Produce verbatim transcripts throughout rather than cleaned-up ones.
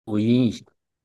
录音一下。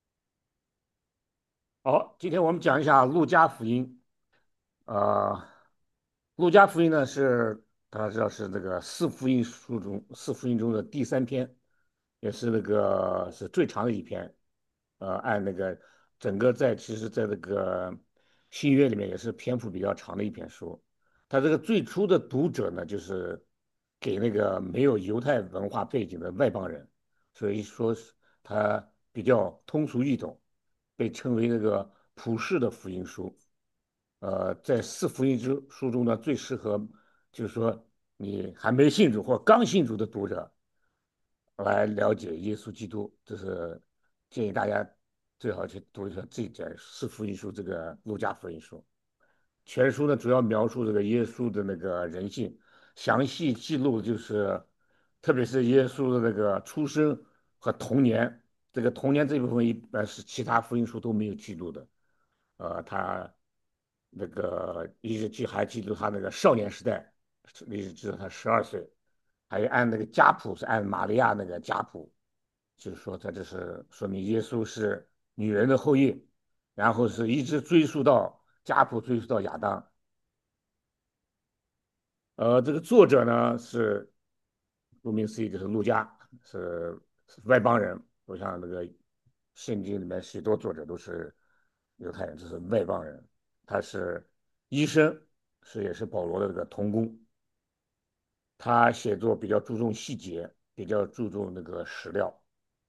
好，今天我们讲一下路加福音。呃，路加福音呢是大家知道是这个四福音书中四福音中的第三篇，也是那个是最长的一篇。呃，按那个整个在其实在这个新约里面也是篇幅比较长的一篇书。它这个最初的读者呢，就是给那个没有犹太文化背景的外邦人，所以说是它比较通俗易懂，被称为那个普世的福音书。呃，在四福音之书中呢，最适合就是说你还没信主或刚信主的读者来了解耶稣基督。这是建议大家最好去读一下这卷四福音书，这个路加福音书。全书呢主要描述这个耶稣的那个人性，详细记录就是特别是耶稣的那个出生和童年。这个童年这部分一般是其他福音书都没有记录的。呃，他那个一直记还记录他那个少年时代，一直记得他十二岁，还有按那个家谱是按玛利亚那个家谱，就是说他这是说明耶稣是女人的后裔，然后是一直追溯到家谱追溯到亚当。呃，这个作者呢是顾名思义就是路加，是是外邦人。我想那个圣经里面许多作者都是犹太人，这是外邦人。他是医生，是也是保罗的这个同工。他写作比较注重细节，比较注重那个史料。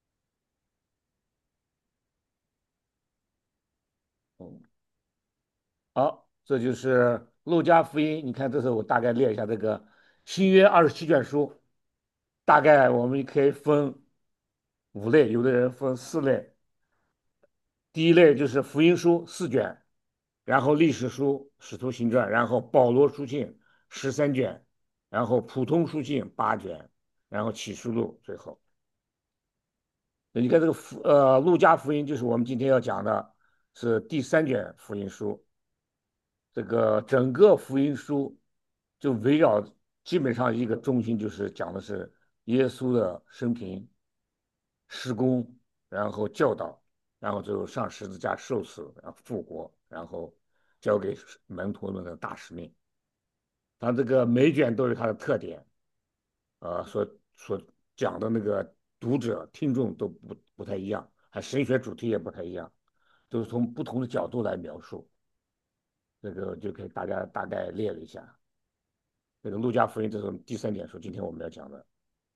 嗯，好，这就是路加福音。你看，这是我大概列一下这个新约二十七卷书，大概我们可以分五类，有的人分四类。第一类就是福音书四卷，然后历史书《使徒行传》，然后保罗书信十三卷，然后普通书信八卷，然后启示录最后。你看这个福呃路加福音就是我们今天要讲的是第三卷福音书。这个整个福音书就围绕基本上一个中心，就是讲的是耶稣的生平、施工，然后教导，然后最后上十字架受死，然后复活，然后交给门徒们的大使命。它这个每卷都有它的特点，呃，所所讲的那个读者听众都不不太一样，还神学主题也不太一样，都是从不同的角度来描述。这个就可以大家大概列了一下。这个路加福音这是第三点书，今天我们要讲的。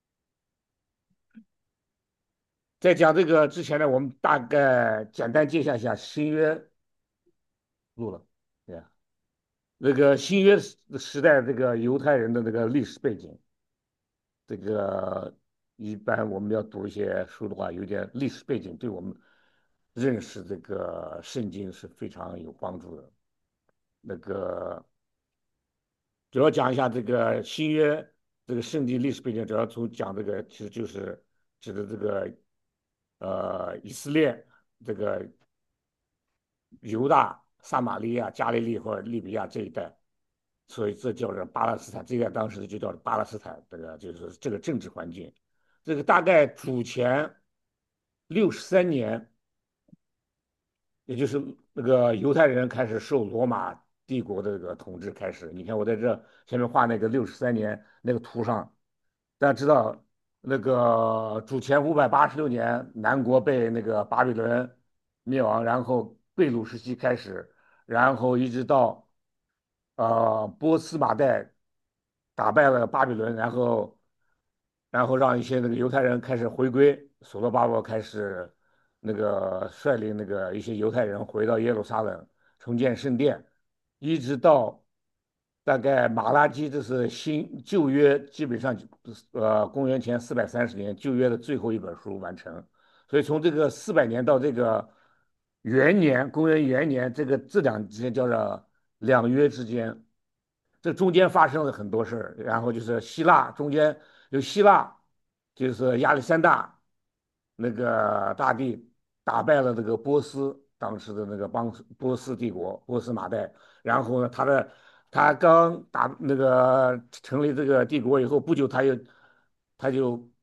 在讲这个之前呢，我们大概简单介绍一下新约录了，对呀，那个新约时代这个犹太人的这个历史背景。这个一般我们要读一些书的话，有点历史背景，对我们认识这个圣经是非常有帮助的。那个主要讲一下这个新约这个圣经历史背景，主要从讲这个其实就是指的这个呃以色列这个犹大、撒玛利亚、加利利或者利比亚这一带，所以这叫做巴勒斯坦，这个当时就叫巴勒斯坦。这个就是这个政治环境。这个大概主前六十三年，也就是那个犹太人开始受罗马帝国的这个统治开始。你看我在这前面画那个六十三年那个图上，大家知道那个主前五百八十六年，南国被那个巴比伦灭亡，然后贝鲁时期开始，然后一直到呃波斯马代打败了巴比伦，然后然后让一些那个犹太人开始回归，所罗巴伯开始那个率领那个一些犹太人回到耶路撒冷重建圣殿，一直到大概马拉基，这是新旧约基本上呃公元前四百三十年旧约的最后一本书完成。所以从这个四百年到这个元年，公元元年，这个这两之间叫做两约之间，这中间发生了很多事儿。然后就是希腊中间有希腊，就是亚历山大那个大帝打败了这个波斯当时的那个邦波斯帝国波斯马代。然后呢，他的他刚打那个成立这个帝国以后不久，他又他就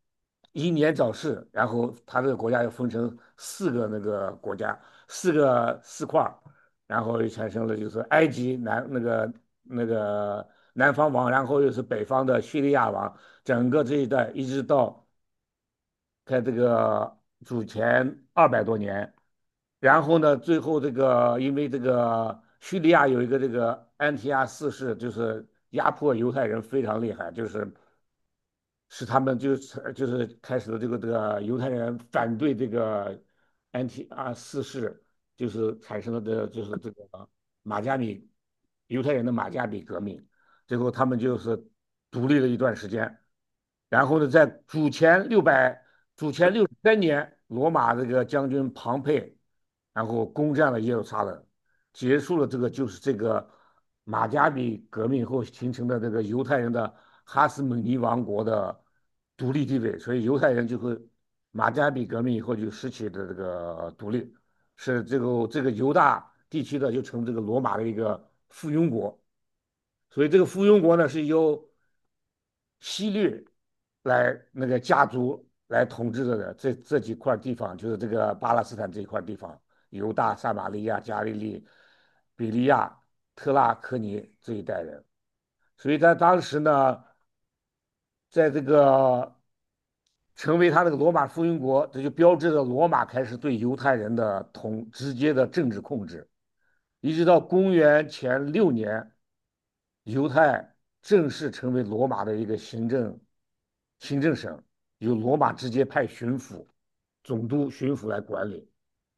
英年早逝，然后他这个国家又分成四个那个国家，四个四块儿，然后又产生了就是埃及南那个那个南方王，然后又是北方的叙利亚王，整个这一带一直到开这个主前二百多年，然后呢，最后这个因为这个叙利亚有一个这个安提阿四世，就是压迫犹太人非常厉害，就是是他们就是就是开始了这个这个犹太人反对这个安提阿四世，就是产生了的就是这个马加比犹太人的马加比革命，最后他们就是独立了一段时间。然后呢，在主前六百主前六十三年，罗马这个将军庞培，然后攻占了耶路撒冷，结束了这个就是这个马加比革命后形成的这个犹太人的哈斯蒙尼王国的独立地位，所以犹太人就会马加比革命以后就失去的这个独立，是这个这个犹大地区的就成这个罗马的一个附庸国，所以这个附庸国呢是由希律来那个家族来统治的这这几块地方，就是这个巴勒斯坦这一块地方，犹大、撒玛利亚、加利利、比利亚、特拉科尼这一代人。所以在当时呢，在这个成为他那个罗马附庸国，这就标志着罗马开始对犹太人的统直接的政治控制，一直到公元前六年，犹太正式成为罗马的一个行政行政省，由罗马直接派巡抚、总督、巡抚来管理。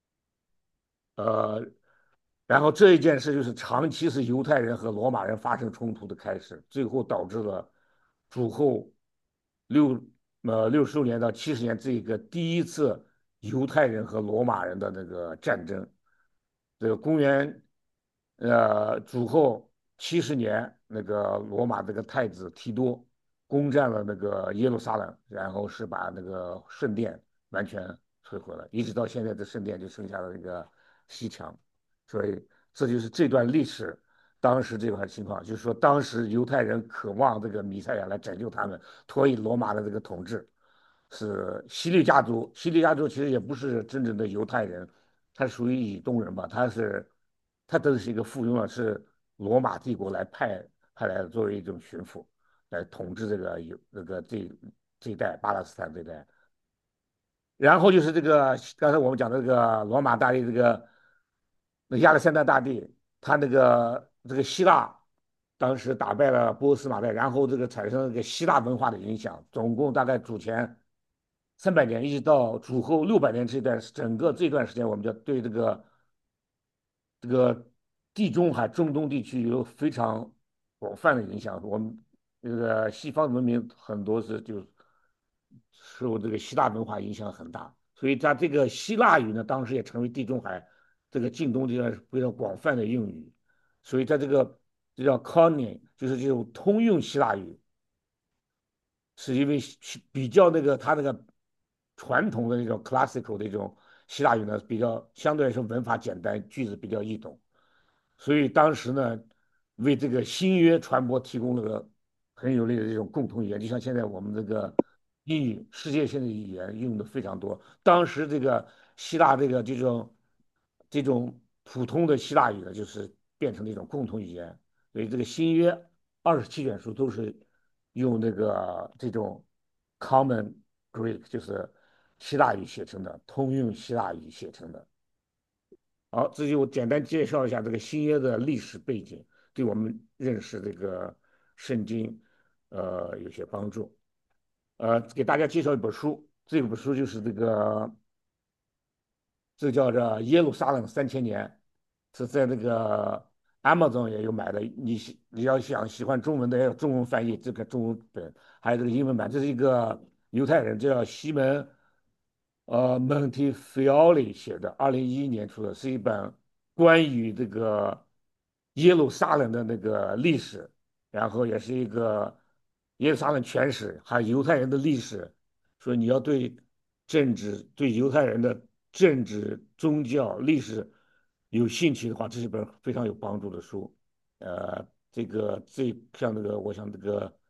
呃，然后这一件事就是长期是犹太人和罗马人发生冲突的开始，最后导致了主后六呃六十六年到七十年这个第一次犹太人和罗马人的那个战争。这个公元呃主后七十年，那个罗马这个太子提多攻占了那个耶路撒冷，然后是把那个圣殿完全摧毁了，一直到现在的圣殿就剩下了那个西墙。所以这就是这段历史当时这块情况，就是说当时犹太人渴望这个弥赛亚来拯救他们，脱离罗马的这个统治。是希律家族，希律家族其实也不是真正的犹太人，他属于以东人吧，他是他都是一个附庸啊，是罗马帝国来派派来的作为一种巡抚来统治这个犹这个这这一带巴勒斯坦这一带。然后就是这个刚才我们讲的这个罗马大帝，这个那亚历山大大帝，他那个这个希腊当时打败了波斯马代，然后这个产生了这个希腊文化的影响，总共大概主前三百年，一直到主后六百年这段整个这段时间，我们就对这个这个地中海中东地区有非常广泛的影响。我们这个西方文明很多是就受这个希腊文化影响很大，所以它这个希腊语呢，当时也成为地中海这个近东地段非常广泛的用语。所以在这个这叫 c o n i 就是这种通用希腊语，是因为比较那个它那个传统的那种 classical 的一种希腊语呢，比较相对来说文法简单，句子比较易懂。所以当时呢，为这个新约传播提供了个很有力的这种共同语言，就像现在我们这个英语世界性的语言用的非常多。当时这个希腊这个这种这种普通的希腊语呢，就是变成了一种共同语言。所以这个新约二十七卷书都是用那个这种 Common Greek，就是希腊语写成的，通用希腊语写成的。好，这就简单介绍一下这个新约的历史背景，对我们认识这个圣经，呃，有些帮助。呃，给大家介绍一本书，这本书就是这个，这个叫做《耶路撒冷三千年》，是在那个 Amazon 也有买的。你喜你要想喜欢中文的，也有中文翻译，这个中文本，还有这个英文版。这是一个犹太人叫西门呃 Montefiore 写的，二零一一年出的，是一本关于这个耶路撒冷的那个历史，然后也是一个耶路撒冷全史，还有犹太人的历史。所以你要对政治、对犹太人的政治、宗教、历史有兴趣的话，这是一本非常有帮助的书。呃，这个这像这个，我想这个。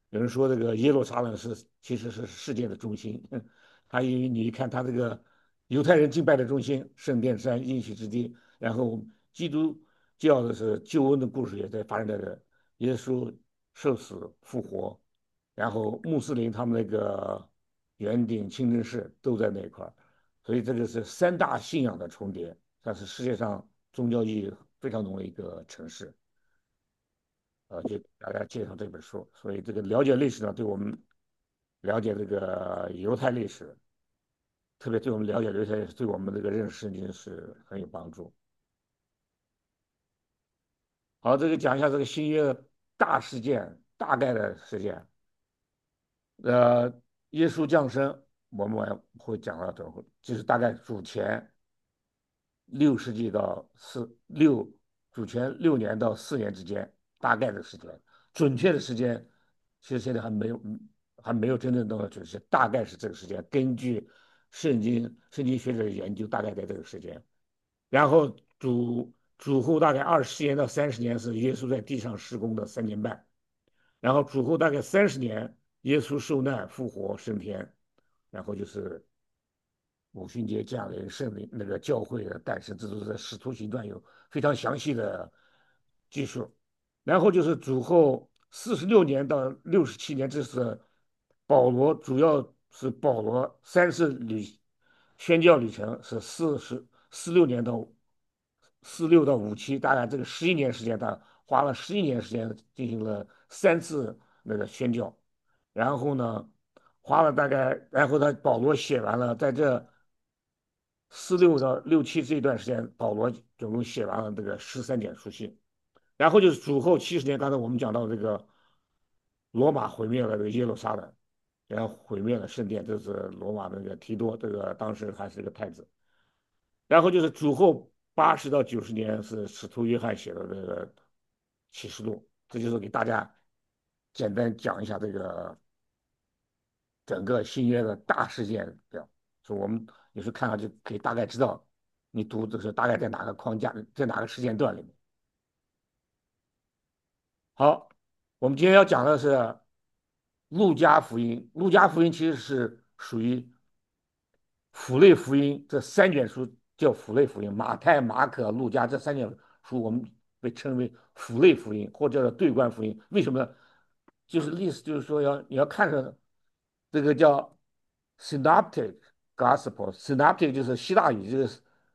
有人说这个耶路撒冷是其实是世界的中心，它因为你一看它这个犹太人敬拜的中心，圣殿山应许之地，然后基督教的是救恩的故事也在发生在这，耶稣受死复活，然后穆斯林他们那个圆顶清真寺都在那一块儿，所以这个是三大信仰的重叠，它是世界上宗教意义非常浓的一个城市。呃，就大家介绍这本书，所以这个了解历史呢，对我们了解这个犹太历史，特别对我们了解犹太历史，对我们这个认识圣经是很有帮助。好，这个讲一下这个新约的大事件，大概的事件。呃，耶稣降生，我们会讲到这会，就是大概主前六世纪到四六主前六年到四年之间，大概的时间，准确的时间其实现在还没有，还没有真正弄到准确，大概是这个时间。根据圣经圣经学者的研究，大概在这个时间。然后主主后大概二十年到三十年是耶稣在地上施工的三年半，然后主后大概三十年，耶稣受难复活升天，然后就是五旬节降临，圣灵那个教会的诞生，这都是在《使徒行传》有非常详细的记述。然后就是主后四十六年到六十七年，这是保罗，主要是保罗三次旅宣教旅程是四十四六年到四六到五七，大概这个十一年时间，他花了十一年时间进行了三次那个宣教。然后呢，花了大概，然后他保罗写完了，在这四六到六七这一段时间，保罗总共写完了这个十三点书信。然后就是主后七十年，刚才我们讲到这个罗马毁灭了这个耶路撒冷，然后毁灭了圣殿，这是罗马的那个提多，这个当时还是个太子。然后就是主后八十到九十年是使徒约翰写的这个启示录，这就是给大家简单讲一下这个整个新约的大事件表。所以我们有时候看上去可以大概知道你读的是大概在哪个框架，在哪个时间段里面。好，我们今天要讲的是路加福音。路加福音其实是属于符类福音这三卷书，叫符类福音。马太、马可、路加这三卷书，我们被称为符类福音，或者叫对观福音。为什么呢？就是意思就是说要你要看着这个叫 synoptic gospel，synoptic 就是希腊语，这个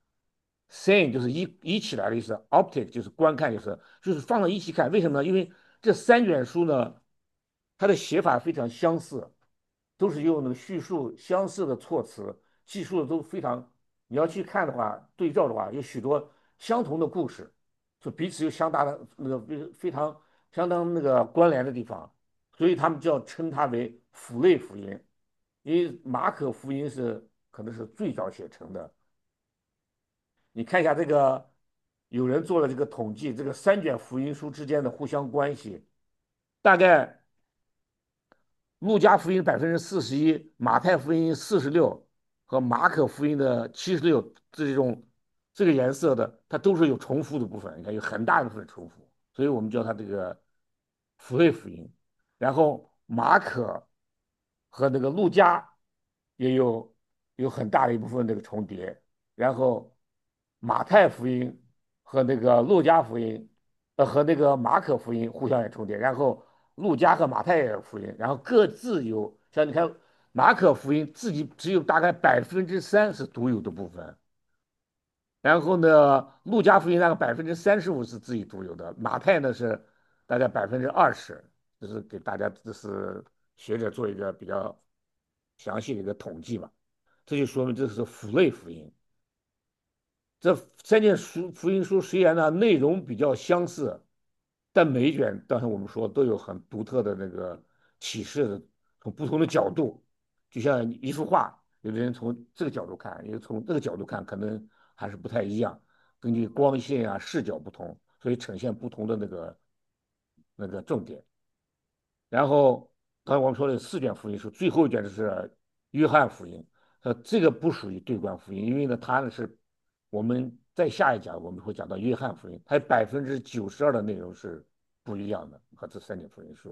syn 就是一一起来的意思，optic 就是观看，就是就是放到一起看。为什么呢？因为这三卷书呢，它的写法非常相似，都是用那个叙述相似的措辞，记述的都非常。你要去看的话，对照的话，有许多相同的故事，就彼此有相大的那个非非常相当那个关联的地方，所以他们就要称它为辅类福音。因为马可福音是可能是最早写成的。你看一下这个，有人做了这个统计，这个三卷福音书之间的互相关系，大概路加福音百分之四十一，马太福音四十六和马可福音的七十六，这种这个颜色的，它都是有重复的部分，你看有很大一部分重复，所以我们叫它这个福类福音。然后马可和那个路加也有有很大的一部分这个重叠，然后马太福音和那个路加福音，呃和那个马可福音互相也重叠，然后路加和马太也有福音，然后各自有，像你看马可福音自己只有大概百分之三是独有的部分，然后呢，路加福音大概百分之三十五是自己独有的，马太呢是大概百分之二十，就是给大家这是学者做一个比较详细的一个统计吧，这就说明这是辅类福音。这三件书福音书虽然呢内容比较相似，但每一卷刚才我们说都有很独特的那个启示的，从不同的角度，就像一幅画，有的人从这个角度看，有的从这个角度看，可能还是不太一样。根据光线啊视角不同，所以呈现不同的那个那个重点。然后刚才我们说的四卷福音书，最后一卷就是约翰福音，呃，这个不属于对观福音，因为呢，它呢是我们在下一讲我们会讲到约翰福音，它百分之九十二的内容是不一样的，和这三卷福音书。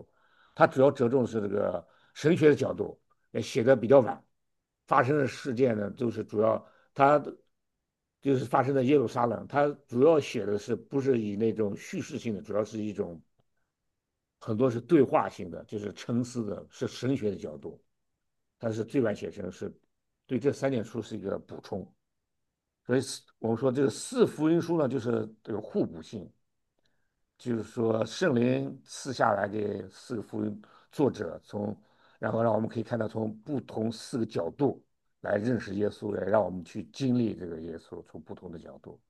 它主要着重是这个神学的角度，也写的比较晚，发生的事件呢，就是主要它就是发生在耶路撒冷，它主要写的是不是以那种叙事性的，主要是一种很多是对话性的，就是沉思的，是神学的角度，它是最晚写成是对这三点书是一个补充。所以我们说这个四福音书呢，就是这个互补性，就是说圣灵赐下来给四个福音作者从，然后让我们可以看到从不同四个角度来认识耶稣，来让我们去经历这个耶稣，从不同的角度。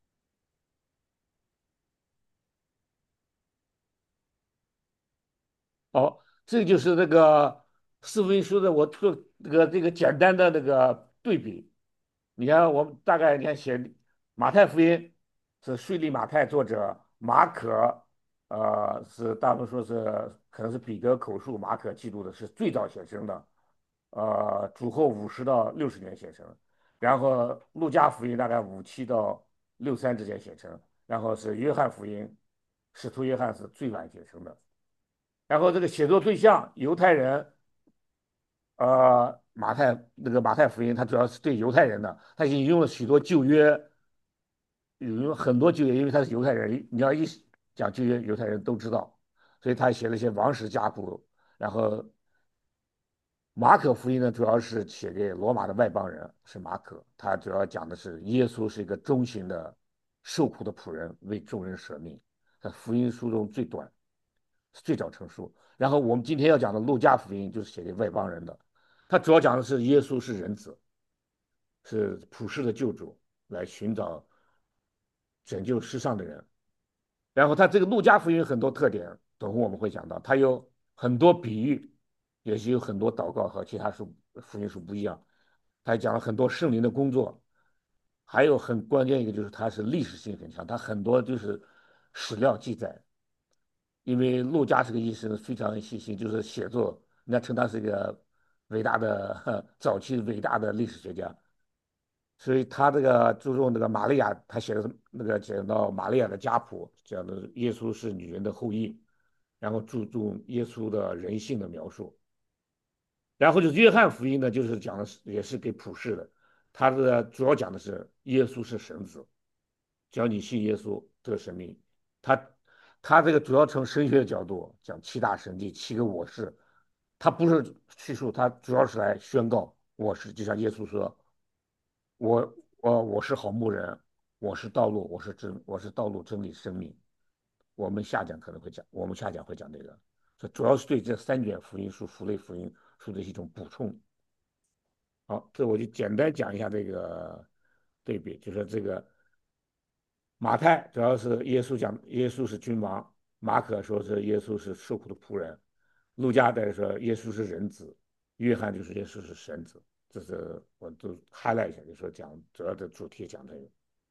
好，这就是那个四福音书的我做这个这个简单的那个对比。你看，我们大概你看写马太福音是税吏马太作者，马可呃是大部分说是可能是彼得口述，马可记录的是最早写成的，呃主后五十到六十年写成，然后路加福音大概五七到六三之间写成，然后是约翰福音，使徒约翰是最晚写成的。然后这个写作对象犹太人，呃，马太那个马太福音，它主要是对犹太人的，它引用了许多旧约，引用很多旧约，因为他是犹太人，你要一讲旧约，犹太人都知道，所以他写了一些王室家谱。然后马可福音呢，主要是写给罗马的外邦人，是马可，他主要讲的是耶稣是一个忠心的受苦的仆人，为众人舍命，在福音书中最短，最早成书。然后我们今天要讲的路加福音就是写给外邦人的，它主要讲的是耶稣是人子，是普世的救主，来寻找拯救世上的人。然后它这个路加福音有很多特点，等会我们会讲到，它有很多比喻，也是有很多祷告和其他书福音书不一样。它讲了很多圣灵的工作，还有很关键一个就是它是历史性很强，它很多就是史料记载。因为陆家是个医生，非常细心，就是写作，人家称他是一个伟大的早期伟大的历史学家。所以他这个注重这个玛利亚，他写的那个讲到玛利亚的家谱，讲的耶稣是女人的后裔，然后注重耶稣的人性的描述。然后就是约翰福音呢，就是讲的是也是给普世的，他的主要讲的是耶稣是神子，只要你信耶稣得生命。他他这个主要从神学的角度讲七大神迹、七个我是，他不是叙述，他主要是来宣告我是，就像耶稣说，我我我是好牧人，我是道路，我是真，我是道路、真理、生命。我们下讲可能会讲，我们下讲会讲这个，这主要是对这三卷福音书、福类福音书的一种补充。好，这我就简单讲一下这个对比，就说这个马太主要是耶稣讲耶稣是君王，马可说是耶稣是受苦的仆人，路加在说耶稣是人子，约翰就是耶稣是神子。这是我都 highlight 一下，就说讲主要的主题讲这个。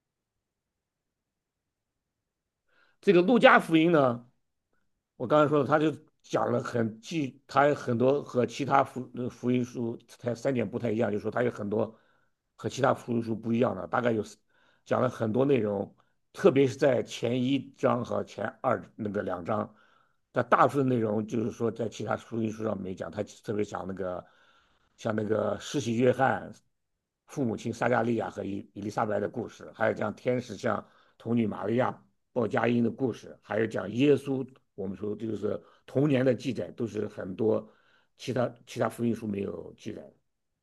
这个路加福音呢，我刚才说了，他就讲了很记，他很多和其他福呃福音书它三点不太一样，就是说他有很多和其他福音书不一样的，大概有讲了很多内容，特别是在前一章和前二那个两章，但大部分内容就是说在其他福音书上没讲，他特别讲那个像那个施洗约翰父母亲撒加利亚和伊伊丽莎白的故事，还有讲天使像童女玛利亚报佳音的故事，还有讲耶稣，我们说这就是童年的记载，都是很多其他其他福音书没有记载的，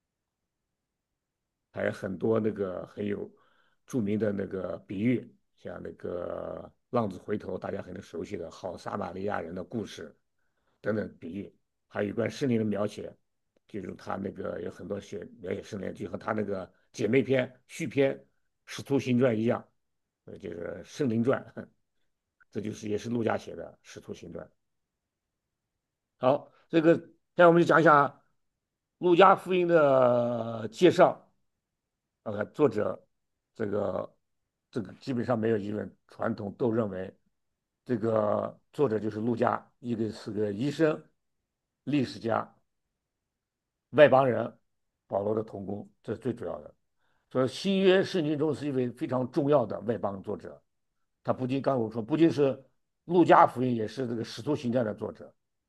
还有很多那个很有著名的那个比喻，像那个浪子回头，大家很熟悉的好撒玛利亚人的故事等等比喻，还有一关圣灵的描写，就是他那个有很多写描写圣灵，就和他那个姐妹篇续篇《使徒行传》一样，呃，就是圣灵传，这就是也是陆家写的《使徒行传》。好，这个现在我们就讲一下路加福音的介绍。呃，作者这个这个基本上没有疑问，传统都认为这个作者就是路加，一个是个医生、历史家、外邦人，保罗的同工，这是最主要的。所以新约圣经中是一位非常重要的外邦作者，他不仅刚才我说，不仅是路加福音，也是这个使徒行传的作者。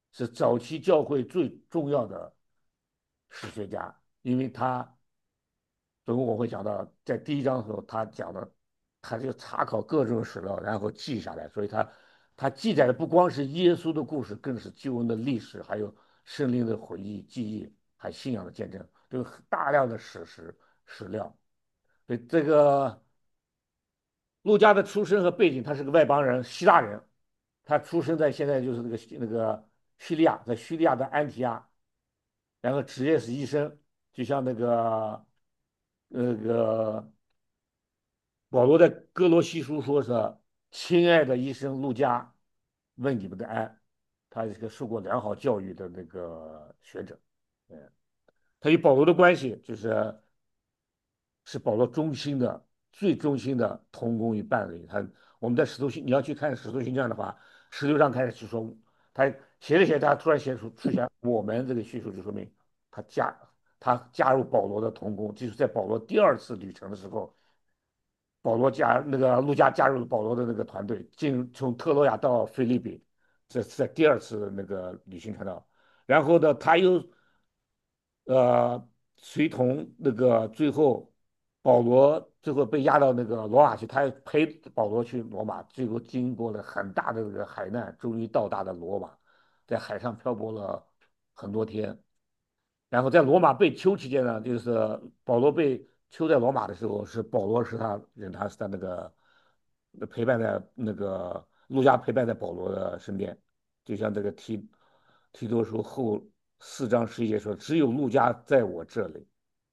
是早期教会最重要的史学家，因为他，等会我会讲到，在第一章的时候，他讲的，他就查考各种史料，然后记下来，所以他他记载的不光是耶稣的故事，更是救恩的历史，还有圣灵的回忆、记忆，还信仰的见证，都有大量的史实史料。所以这个陆家的出身和背景，他是个外邦人，希腊人，他出生在现在就是那个那个叙利亚，在叙利亚的安提阿，然后职业是医生，就像那个那个保罗在哥罗西书说是"亲爱的医生路加，问你们的安"，他是个受过良好教育的那个学者，嗯，他与保罗的关系就是是保罗忠心的最忠心的同工与伴侣。他我们在使徒行你要去看使徒行传的话，十六章开始就说他写着写着，他突然写出出现我们这个叙述，就说明他加他加入保罗的同工，就是在保罗第二次旅程的时候，保罗加那个路加加入了保罗的那个团队，进从特洛亚到菲律宾，这是在第二次那个旅行传道。然后呢，他又呃随同那个最后保罗最后被押到那个罗马去，他陪保罗去罗马，最后经过了很大的这个海难，终于到达了罗马，在海上漂泊了很多天。然后在罗马被囚期间呢，就是保罗被囚在罗马的时候，是保罗是他人，他是他那个陪伴在那个路加陪伴在保罗的身边，就像这个提提多书后四章十一节说，只有路加在我这里。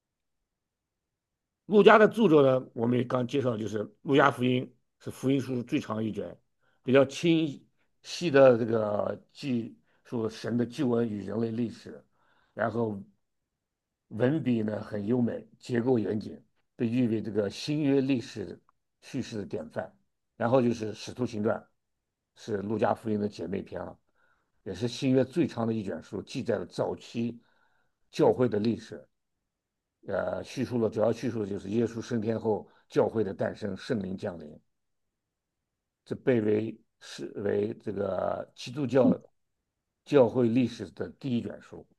路加的著作呢，我们也刚介绍，就是路加福音是福音书最长一卷，比较清晰的这个记述神的救恩与人类历史，然后文笔呢很优美，结构严谨，被誉为这个新约历史叙事的典范。然后就是《使徒行传》，是路加福音的姐妹篇了，也是新约最长的一卷书，记载了早期教会的历史。呃，叙述了主要叙述的就是耶稣升天后教会的诞生，圣灵降临，这被为视为这个基督教教会历史的第一卷书。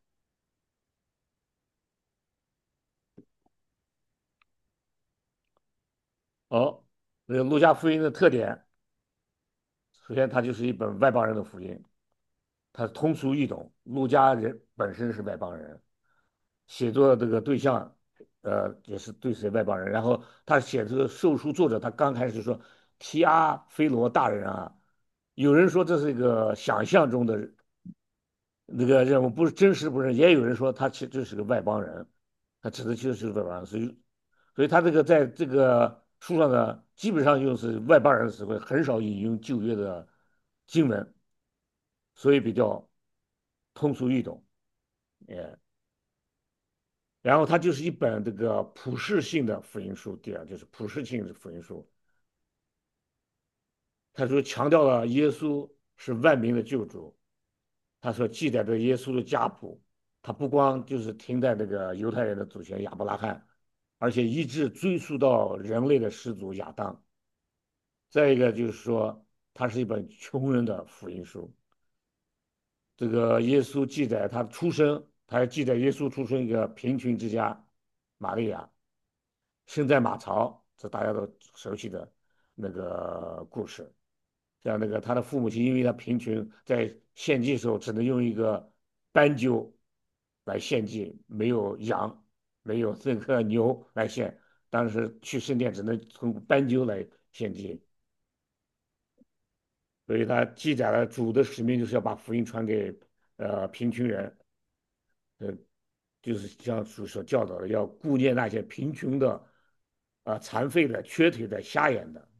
哦，这个路加福音的特点，首先它就是一本外邦人的福音，它通俗易懂。路加人本身是外邦人，写作这个对象，呃，也是对谁外邦人。然后他写这个受书作者，他刚开始说提阿非罗大人啊，有人说这是一个想象中的那个任务，不是真实不是，也有人说他其实就是个外邦人，他指的其实是外邦人，所以所以他这个在这个书上呢，基本上用是外邦人的词汇，很少引用旧约的经文，所以比较通俗易懂。哎，然后它就是一本这个普世性的福音书。第二就是普世性的福音书，他说强调了耶稣是万民的救主，他所记载的耶稣的家谱，他不光就是停在这个犹太人的祖先亚伯拉罕，而且一直追溯到人类的始祖亚当。再一个就是说，它是一本穷人的福音书。这个耶稣记载他的出生，他还记载耶稣出生一个贫穷之家，玛利亚生在马槽，这大家都熟悉的那个故事。像那个他的父母亲，因为他贫穷，在献祭的时候只能用一个斑鸠来献祭，没有羊，没有这个牛来献。当时去圣殿只能从斑鸠来献祭，所以他记载了主的使命就是要把福音传给呃贫穷人，呃，就是像主所教导的，要顾念那些贫穷的、啊、残废的、瘸腿的、瞎眼的。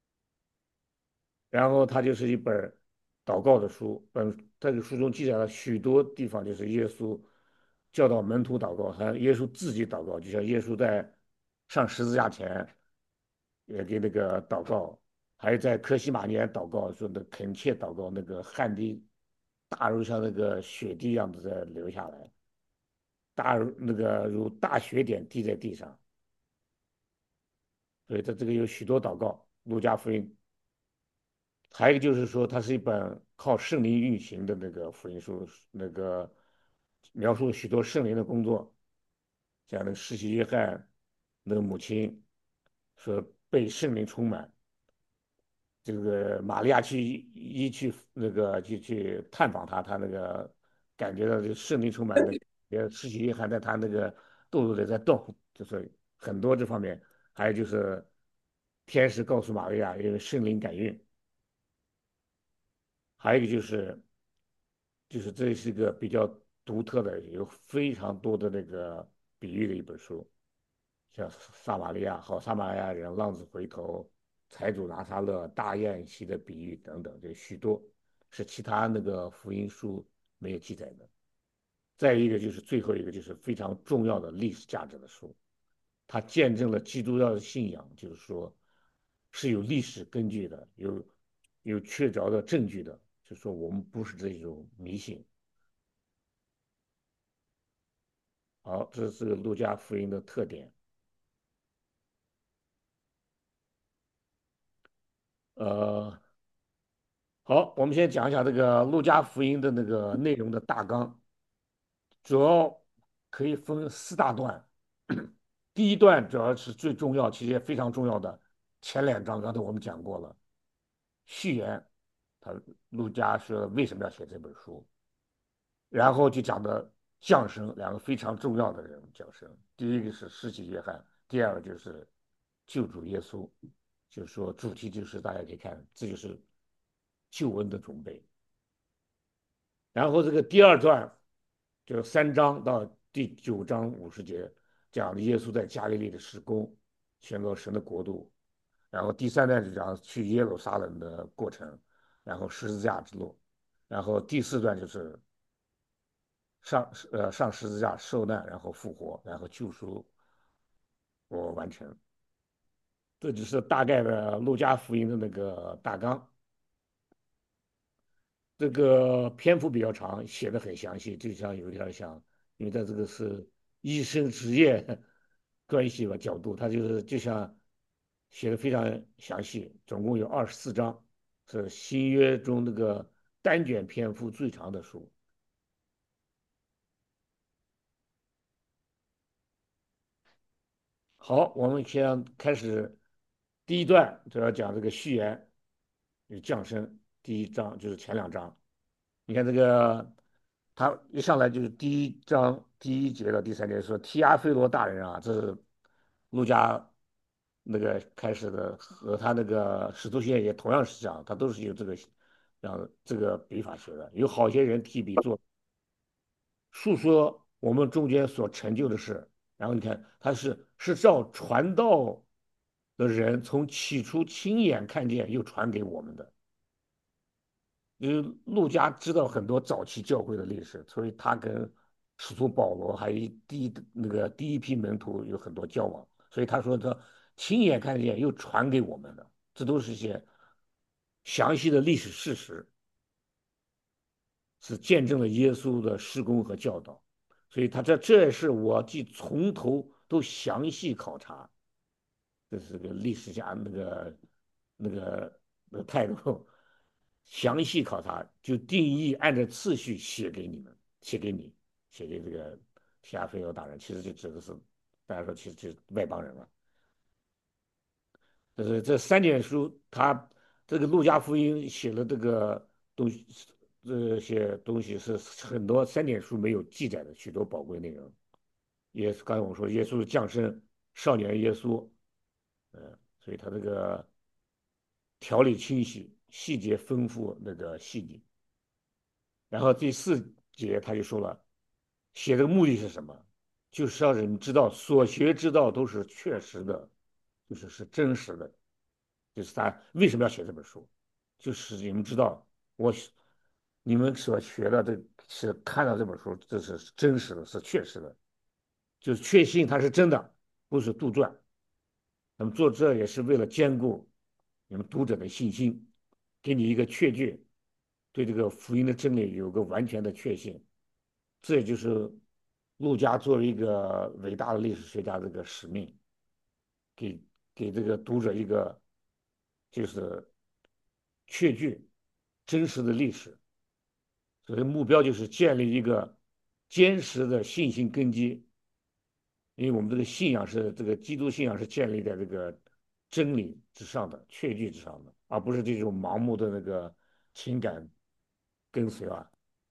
然后它就是一本祷告的书。本这个书中记载了许多地方，就是耶稣教导门徒祷告，还有耶稣自己祷告，就像耶稣在上十字架前也给那个祷告，还有在科西玛尼安祷告，说的恳切祷告，那个汗滴大如像那个雪滴一样的在流下来，大如那个如大雪点滴在地上。所以它这个有许多祷告，路加福音还有一个就是说，它是一本靠圣灵运行的那个福音书，那个描述许多圣灵的工作，像那个施洗约翰那个母亲说被圣灵充满，这个玛利亚去一去那个就去探访他，他那个感觉到这圣灵充满的，也施洗约翰在他那个肚子里在动，就是很多这方面，还有就是天使告诉玛利亚，因为圣灵感孕。还有一个就是，就是这是一个比较独特的，有非常多的那个比喻的一本书，像撒玛利亚好撒玛利亚人、浪子回头、财主拿撒勒、大宴席的比喻等等，这许多是其他那个福音书没有记载的。再一个就是最后一个就是非常重要的历史价值的书，它见证了基督教的信仰，就是说是有历史根据的，有有确凿的证据的，就是说我们不是这种迷信。好，这是路加福音的特点。呃，好，我们先讲一下这个路加福音的那个内容的大纲，主要可以分四大段。第一段主要是最重要，其实也非常重要的前两章，刚才我们讲过了。序言，他陆家说为什么要写这本书，然后就讲的降生，两个非常重要的人物降生。第一个是施洗约翰，第二个就是救主耶稣，就是说主题就是大家可以看，这就是救恩的准备。然后这个第二段就是三章到第九章五十节，讲的耶稣在加利利的施工，宣告神的国度。然后第三段就讲去耶路撒冷的过程，然后十字架之路，然后第四段就是上呃上十字架受难，然后复活，然后救赎我完成。这只是大概的路加福音的那个大纲。这个篇幅比较长，写的很详细，就像有点像，因为它这个是医生职业关系吧角度，它就是就像写的非常详细，总共有二十四章，是新约中那个单卷篇幅最长的书。好，我们先开始第一段，主要讲这个序言与降生。第一章就是前两章，你看这个，他一上来就是第一章第一节到第三节说提阿非罗大人啊，这是路加那个开始的，和他那个使徒行传也同样是这样，他都是有这个让这个笔法学的。有好些人提笔做述说我们中间所成就的事，然后你看他是是照传道的人从起初亲眼看见又传给我们的。因为陆家知道很多早期教会的历史，所以他跟使徒保罗还有第一那个第一批门徒有很多交往，所以他说他亲眼看见又传给我们的，这都是一些详细的历史事实，是见证了耶稣的施工和教导。所以他这这也是我既从头都详细考察，这是个历史家那个那个那个态度，详细考察就定义按照次序写给你们，写给你，写给这个提亚非欧大人，其实就指的是大家说其实就是外邦人了。就是这三卷书，他这个路加福音写了这个东西，这些东西是很多三点书没有记载的许多宝贵内容。耶稣刚才我说耶稣的降生，少年耶稣，呃，所以他这个条理清晰，细节丰富，那个细腻。然后第四节他就说了，写这个目的是什么？就是让人知道所学之道都是确实的，就是是真实的。就是他为什么要写这本书，就是你们知道我你们所学的这是看到这本书，这是真实的，是确实的，就是确信它是真的，不是杜撰。那么做这也是为了兼顾你们读者的信心，给你一个确据，对这个福音的真理有个完全的确信。这也就是陆家作为一个伟大的历史学家这个使命，给给这个读者一个就是确据真实的历史，所以目标就是建立一个坚实的信心根基。因为我们这个信仰是这个基督信仰是建立在这个真理之上的、确据之上的，而不是这种盲目的那个情感跟随啊。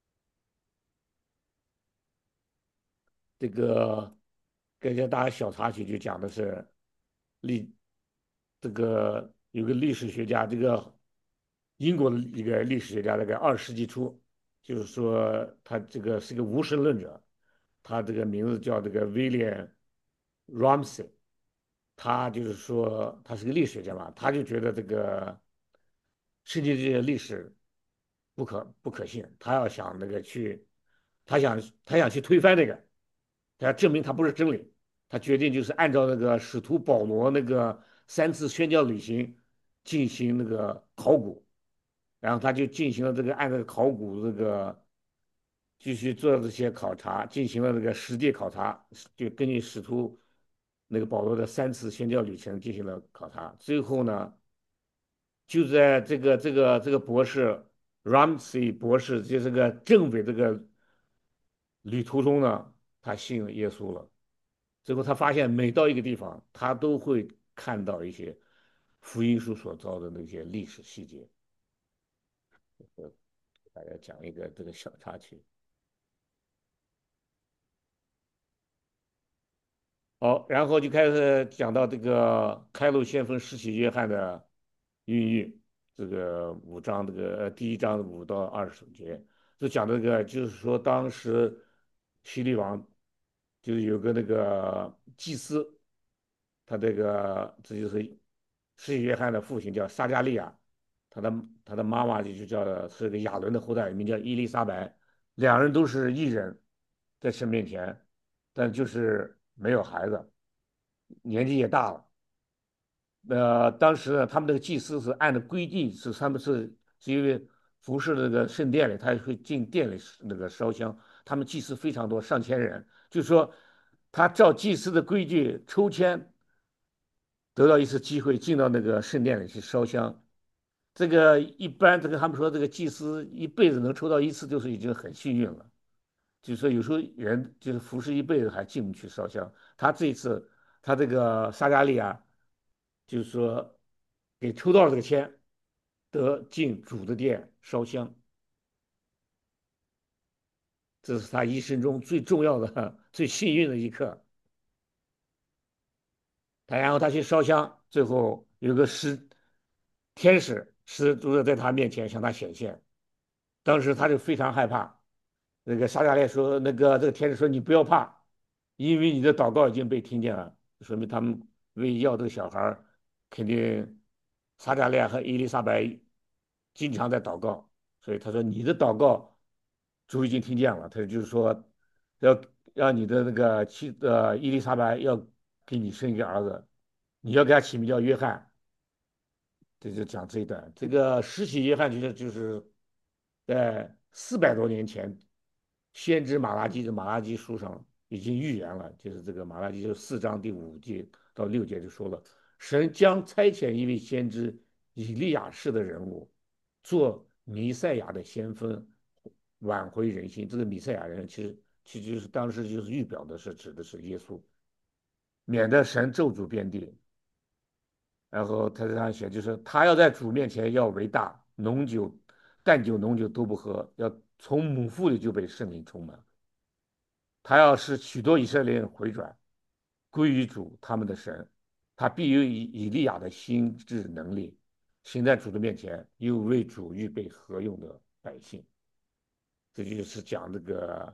这个跟一下大家小插曲就讲的是历这个有个历史学家，这个英国的一个历史学家，那个二十世纪初，就是说他这个是个无神论者，他这个名字叫这个 William Ramsey。他就是说他是个历史学家嘛，他就觉得这个世界这些历史不可不可信，他要想那个去，他想他想去推翻那个，他要证明它不是真理，他决定就是按照那个使徒保罗那个三次宣教旅行进行那个考古，然后他就进行了这个按照考古这个继续做这些考察，进行了这个实地考察，就根据使徒那个保罗的三次宣教旅程进行了考察。最后呢，就在这个这个这个博士 Ramsey 博士，就这个政委这个旅途中呢，他信了耶稣了。最后他发现每到一个地方，他都会看到一些福音书所造的那些历史细节。呃，给大家讲一个这个小插曲。好，然后就开始讲到这个开路先锋施洗约翰的孕育，这个五章，这个呃第一章五到二十节，就讲这个，就是说当时希律王就是有个那个祭司，他这个这就是施洗约翰的父亲叫撒加利亚，他的他的妈妈就就叫是个亚伦的后代，名叫伊丽莎白，两人都是异人，在神面前，但就是没有孩子。年纪也大了。呃，当时呢，他们这个祭司是按照规定，是他们是是因为服侍那个圣殿里，他会进店里那个烧香。他们祭司非常多，上千人，就是说他照祭司的规矩抽签得到一次机会进到那个圣殿里去烧香。这个一般，这个他们说这个祭司一辈子能抽到一次，就是已经很幸运了。就是说有时候人就是服侍一辈子还进不去烧香，他这一次他这个撒加利亚就是说给抽到了这个签，得进主的殿烧香，这是他一生中最重要的、最幸运的一刻。他然后他去烧香，最后有个使天使使徒在他面前向他显现，当时他就非常害怕。那个撒加利亚说，那个这个天使说你不要怕，因为你的祷告已经被听见了，说明他们为要这个小孩肯定撒加利亚和伊丽莎白经常在祷告，所以他说你的祷告主已经听见了，他就是说要让你的那个妻呃伊丽莎白要给你生一个儿子，你要给他起名叫约翰。这就讲这一段。这个施洗约翰就是就是在四百多年前，先知马拉基的马拉基书上已经预言了，就是这个马拉基就四章第五节到六节就说了，神将差遣一位先知以利亚式的人物，做弥赛亚的先锋，挽回人心。这个弥赛亚人其实其实就是当时就是预表的是指的是耶稣，免得神咒诅遍地。然后他这样写，就是他要在主面前要为大，浓酒、淡酒、浓酒都不喝，要从母腹里就被圣灵充满。他要使许多以色列人回转，归于主他们的神。他必有以以利亚的心智能力，行在主的面前，又为主预备合用的百姓。这就是讲这个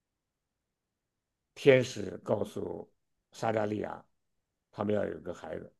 天使告诉撒加利亚，他们要有个孩子。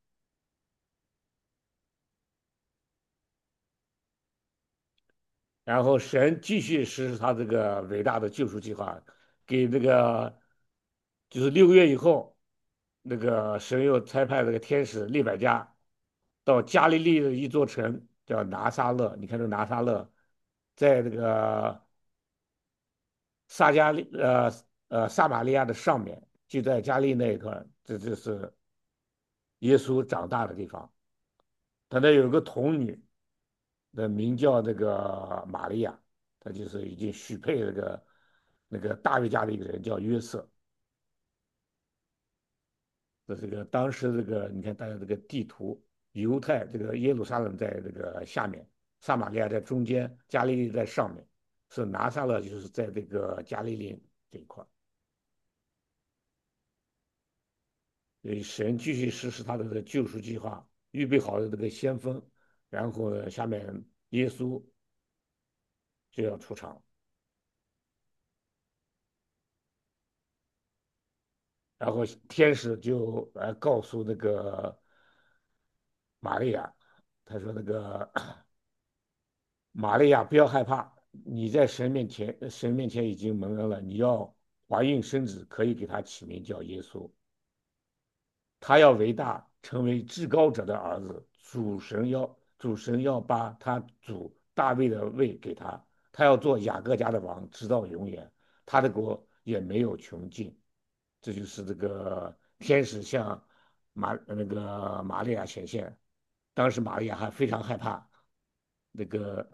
然后神继续实施他这个伟大的救赎计划，给这个就是六个月以后，那个神又差派这个天使利百加到加利利的一座城叫拿撒勒。你看这个拿撒勒，在这个撒加利呃呃撒玛利亚的上面，就在加利那一块，这就是耶稣长大的地方。他那有个童女， 的名叫那个玛利亚，她就是已经许配那个那个大卫家的一个人叫约瑟。的这个当时这个你看大家这个地图，犹太这个耶路撒冷在这个下面，撒玛利亚在中间，加利利在上面，是拿撒勒就是在这个加利利这一块。所以神继续实施他的这个救赎计划，预备好了这个先锋，然后呢，下面耶稣就要出场。然后天使就来告诉那个玛利亚，他说那个玛利亚不要害怕，你在神面前，神面前已经蒙恩了，你要怀孕生子，可以给他起名叫耶稣。他要伟大，成为至高者的儿子。主神要主神要把他主大卫的位给他，他要做雅各家的王，直到永远，他的国也没有穷尽。这就是这个天使向玛那个玛利亚显现，当时玛利亚还非常害怕，那个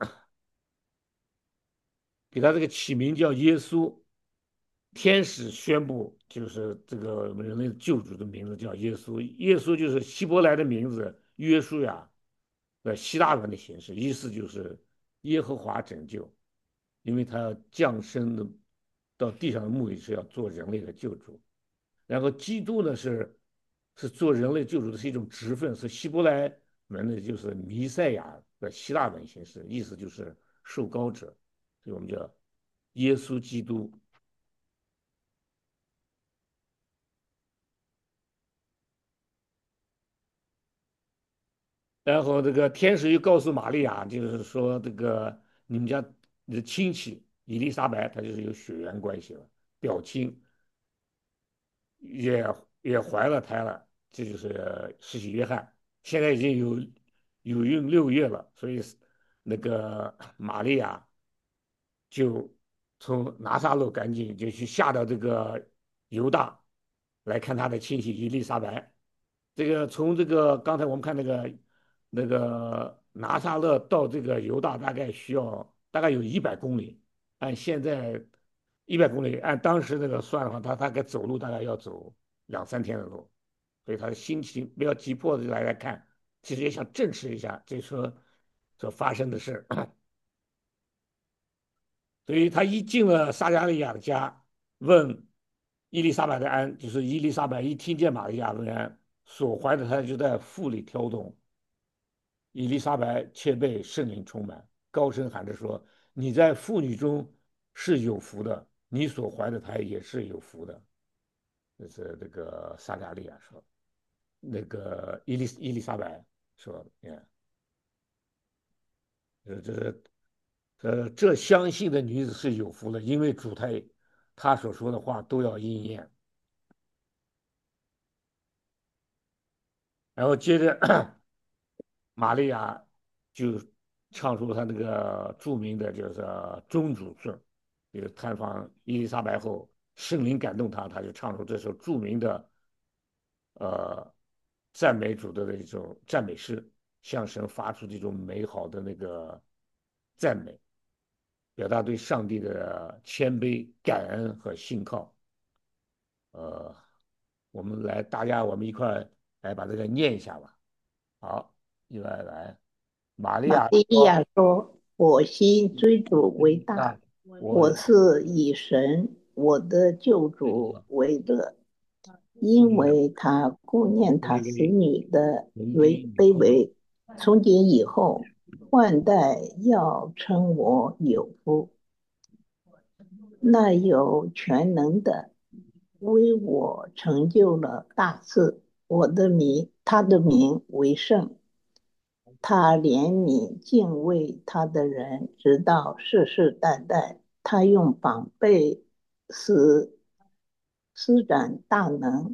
给他这个起名叫耶稣。天使宣布，就是这个人类救主的名字叫耶稣。耶稣就是希伯来的名字约书亚的希腊文的形式，意思就是耶和华拯救，因为他要降生的到地上的目的是要做人类的救主。然后基督呢是是做人类救主的是一种职分，是希伯来文的就是弥赛亚的希腊文形式，意思就是受膏者，所以我们叫耶稣基督。然后这个天使又告诉玛利亚，就是说这个你们家你的亲戚伊丽莎白，她就是有血缘关系了，表亲也也怀了胎了，这就是施洗约翰，现在已经有有孕六月了，所以那个玛利亚就从拿撒勒赶紧就去下到这个犹大来看他的亲戚伊丽莎白。这个从这个刚才我们看那个那个拿撒勒到这个犹大大概需要大概有一百公里，按现在一百公里，按当时那个算的话，他大概走路大概要走两三天的路，所以他的心情比较急迫的来来看，其实也想证实一下这说所发生的事。所以他一进了撒加利亚的家，问伊丽莎白的安，就是伊丽莎白一听见玛利亚问安，所怀的胎就在腹里跳动。伊丽莎白却被圣灵充满，高声喊着说：“你在妇女中是有福的，你所怀的胎也是有福的。”这是这个撒加利亚说，那个伊丽伊丽莎白说：“嗯，呃，这是呃，这相信的女子是有福了，因为主胎她所说的话都要应验。”然后接着玛利亚就唱出他那个著名的就是宗主颂，就是探访伊丽莎白后，圣灵感动他，他就唱出这首著名的呃赞美主的一种赞美诗，向神发出这种美好的那个赞美，表达对上帝的谦卑、感恩和信靠。呃，我们来，大家我们一块来把这个念一下吧。好，一块来。玛利亚玛利说： 亚说：“我心追主为大， “那我我是以神我的救主为乐，因为他顾念他子因为女的从为今以后， 卑微，从今以后，万代要称我有福。那有全能的为我成就了大事，我的名，他的名为圣。他怜悯敬畏他的人，直到世世代代。他用宝贝使施展大能。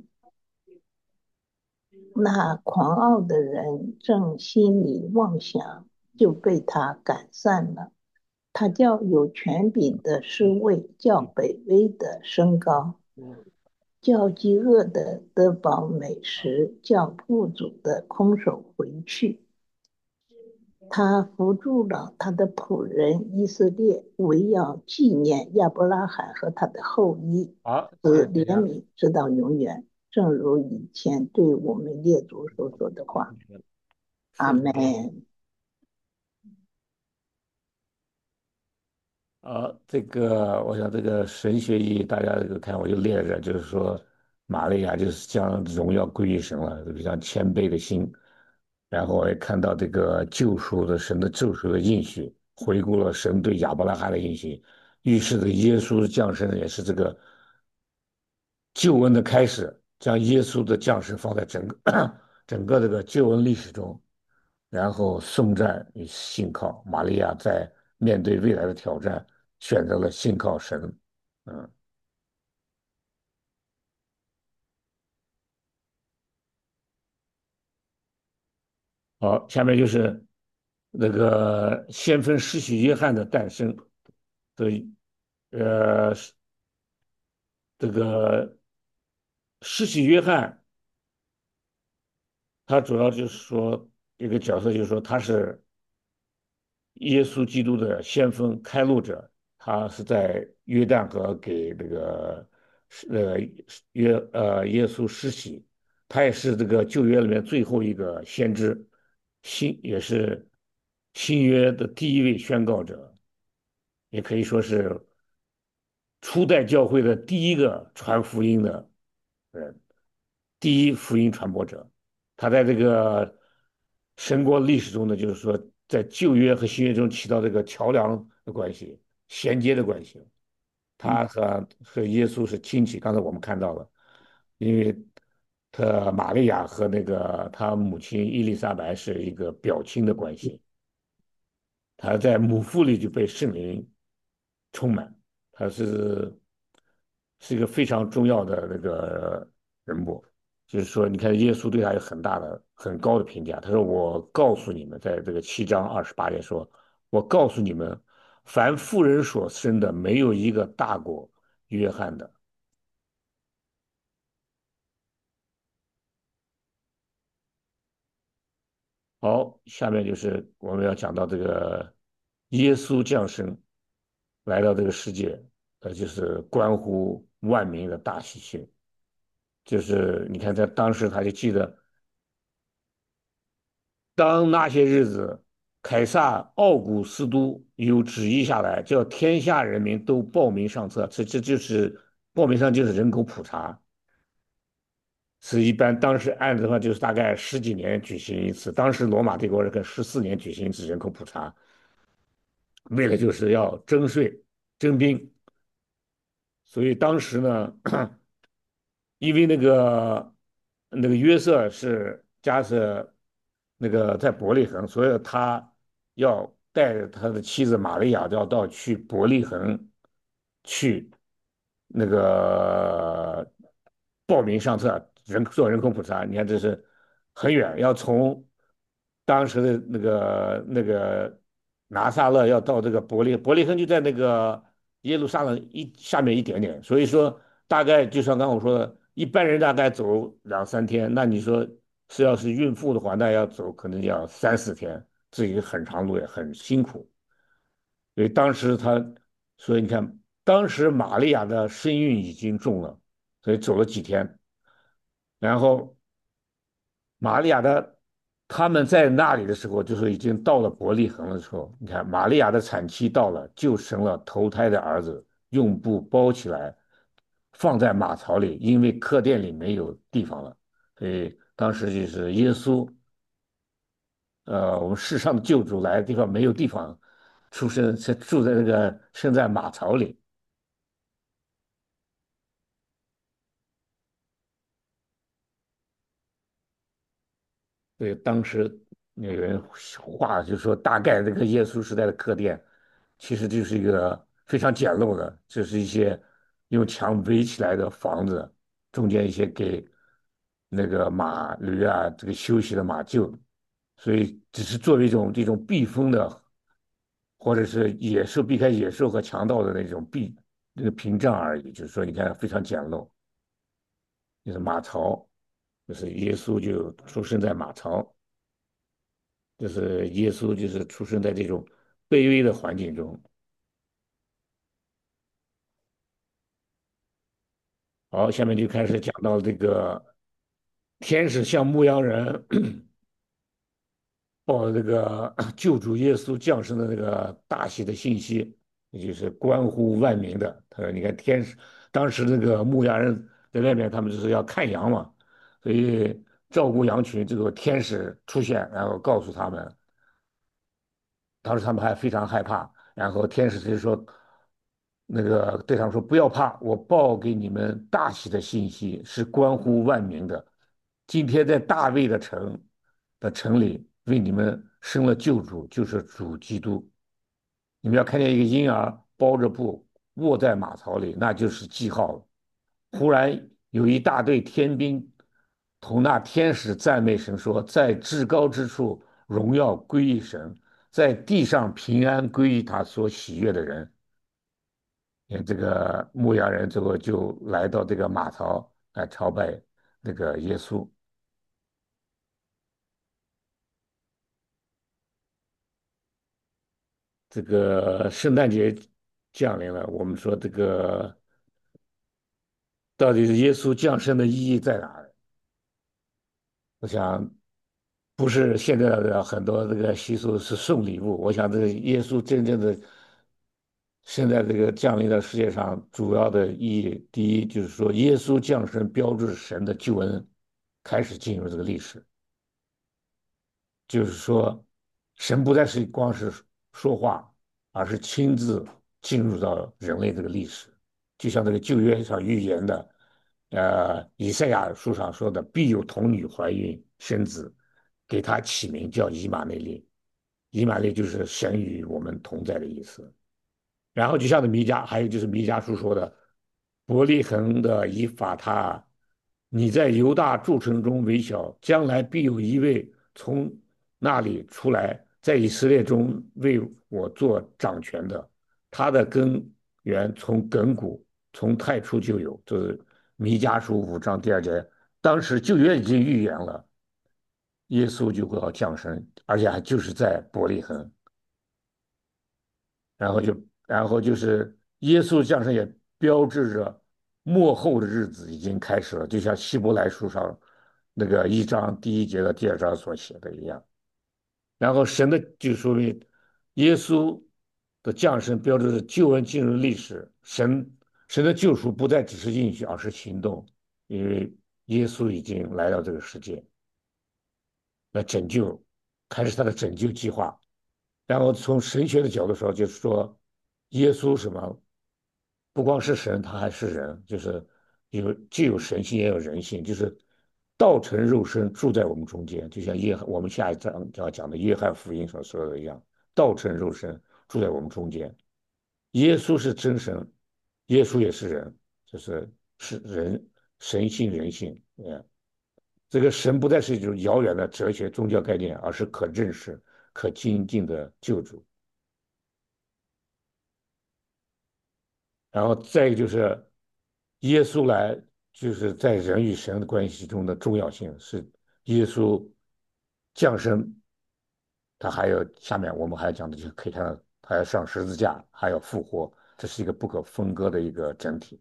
那狂傲的人正心里妄想，就被他赶散了。他叫有权柄的侍卫，叫卑微的升高，叫饥饿的得饱美食，叫富足的空手回去。 他扶助了他的仆人以色列，为要纪念亚伯拉罕和他的后裔， 好， 使怜谢谢大家。 悯直到永远，正如以前对我们列祖所说的话。阿是。 门。 啊，这个我想这个神学意义，大家这个看我就列着，就是说玛利亚就是将荣耀归于神了，非常谦卑的心。然后我也看到这个救赎的神的救赎的应许，回顾了神对亚伯拉罕的应许，预示着耶稣的降生也是这个救恩的开始，将耶稣的降生放在整个整个这个救恩历史中，然后颂赞与信靠。玛利亚在面对未来的挑战，选择了信靠神。嗯，好，下面就是那个先锋施洗约翰的诞生。对，呃，这个施洗约翰，他主要就是说一个角色，就是说他是耶稣基督的先锋开路者，他是在约旦河给这个呃约呃耶稣施洗，他也是这个旧约里面最后一个先知，新也是新约的第一位宣告者，也可以说是初代教会的第一个传福音的人，第一福音传播者。他在这个神国历史中呢，就是说在旧约和新约中起到这个桥梁的关系、衔接的关系。他和和耶稣是亲戚，刚才我们看到了，因为他玛利亚和那个他母亲伊丽莎白是一个表亲的关系。他在母腹里就被圣灵充满，他是是一个非常重要的那个人物。就是说，你看耶稣对他有很大的、很高的评价。他说：“我告诉你们，在这个七章二十八节说，我告诉你们，凡妇人所生的，没有一个大过约翰的。”好，下面就是我们要讲到这个耶稣降生来到这个世界，呃，就是关乎万民的大喜讯。就是你看，在当时他就记得，当那些日子，凯撒奥古斯都有旨意下来，叫天下人民都报名上册。这这就是报名上就是人口普查，是一般当时按的话就是大概十几年举行一次。当时罗马帝国是跟十四年举行一次人口普查。为了就是要征税、征兵，所以当时呢，因为那个那个约瑟是家是那个在伯利恒，所以他要带着他的妻子玛利亚要到去伯利恒去那个报名上册，人做人口普查。你看这是很远，要从当时的那个那个拿撒勒要到这个伯利伯利恒就在那个耶路撒冷一下面一点点，所以说大概就像刚刚我说的，一般人大概走两三天，那你说是要是孕妇的话，那要走可能要三四天，这一个很长路也很辛苦。所以当时他，所以你看，当时玛利亚的身孕已经重了，所以走了几天，然后玛利亚的他们在那里的时候，就是已经到了伯利恒的时候，你看玛利亚的产期到了，就生了头胎的儿子，用布包起来，放在马槽里，因为客店里没有地方了，所以当时就是耶稣，呃，我们世上的救主来的地方没有地方出生，是住在那个生在马槽里。对，当时有人画就说，大概这个耶稣时代的客店，其实就是一个非常简陋的，就是一些用墙围起来的房子，中间一些给那个马驴啊这个休息的马厩，所以只是作为一种这种避风的，或者是野兽避开野兽和强盗的那种避那个屏障而已。就是说，你看非常简陋，就是马槽，就是耶稣就出生在马槽。 就是耶稣就是出生在这种卑微的环境中。好，下面就开始讲到这个天使向牧羊人报这个救主耶稣降生的那个大喜的信息，也就是关乎万民的。他说：“你看天使，当时那个牧羊人在外面，他们就是要看羊嘛，所以照顾羊群。这个天使出现，然后告诉他们，当时他们还非常害怕。然后天使就说，那个对他们说不要怕，我报给你们大喜的信息是关乎万民的。今天在大卫的城的城里为你们生了救主，就是主基督。你们要看见一个婴儿包着布卧在马槽里，那就是记号了。忽然有一大队天兵同那天使赞美神说：在至高之处荣耀归于神，在地上平安归于他所喜悦的人。你看这个牧羊人最后就来到这个马槽来朝拜那个耶稣。这个圣诞节降临了，我们说这个到底是耶稣降生的意义在哪儿？我想不是现在的很多这个习俗是送礼物，我想这个耶稣真正的现在这个降临到世界上主要的意义，第一就是说耶稣降生标志神的救恩开始进入这个历史。就是说，神不再是光是说话，而是亲自进入到人类这个历史。就像这个旧约上预言的，呃，以赛亚书上说的，必有童女怀孕生子，给他起名叫以马内利。以马内利就是神与我们同在的意思。然后就像这弥迦，还有就是弥迦书说的，伯利恒的以法他，你在犹大诸城中微小，将来必有一位从那里出来，在以色列中为我做掌权的，他的根源从亘古，从太初就有。这是弥迦书五章第二节，当时旧约已经预言了耶稣就会要降生，而且还就是在伯利恒。然后就然后就是耶稣降生也标志着末后的日子已经开始了，就像希伯来书上那个一章第一节和第二章所写的一样。然后神的就说明耶稣的降生标志着救恩进入历史，神神的救赎不再只是应许，而是行动，因为耶稣已经来到这个世界来拯救，开始他的拯救计划。然后从神学的角度说，就是说，耶稣什么，不光是神，他还是人，就是有既有神性也有人性，就是道成肉身住在我们中间，就像约我们下一章要讲的约翰福音所说的一样，道成肉身住在我们中间。耶稣是真神，耶稣也是人，就是是人神性人性，嗯。这个神不再是一种遥远的哲学宗教概念，而是可认识、可亲近的救主。然后再一个就是耶稣来，就是在人与神的关系中的重要性是耶稣降生，他还有下面我们还要讲的就是可以看到他要上十字架，还要复活，这是一个不可分割的一个整体。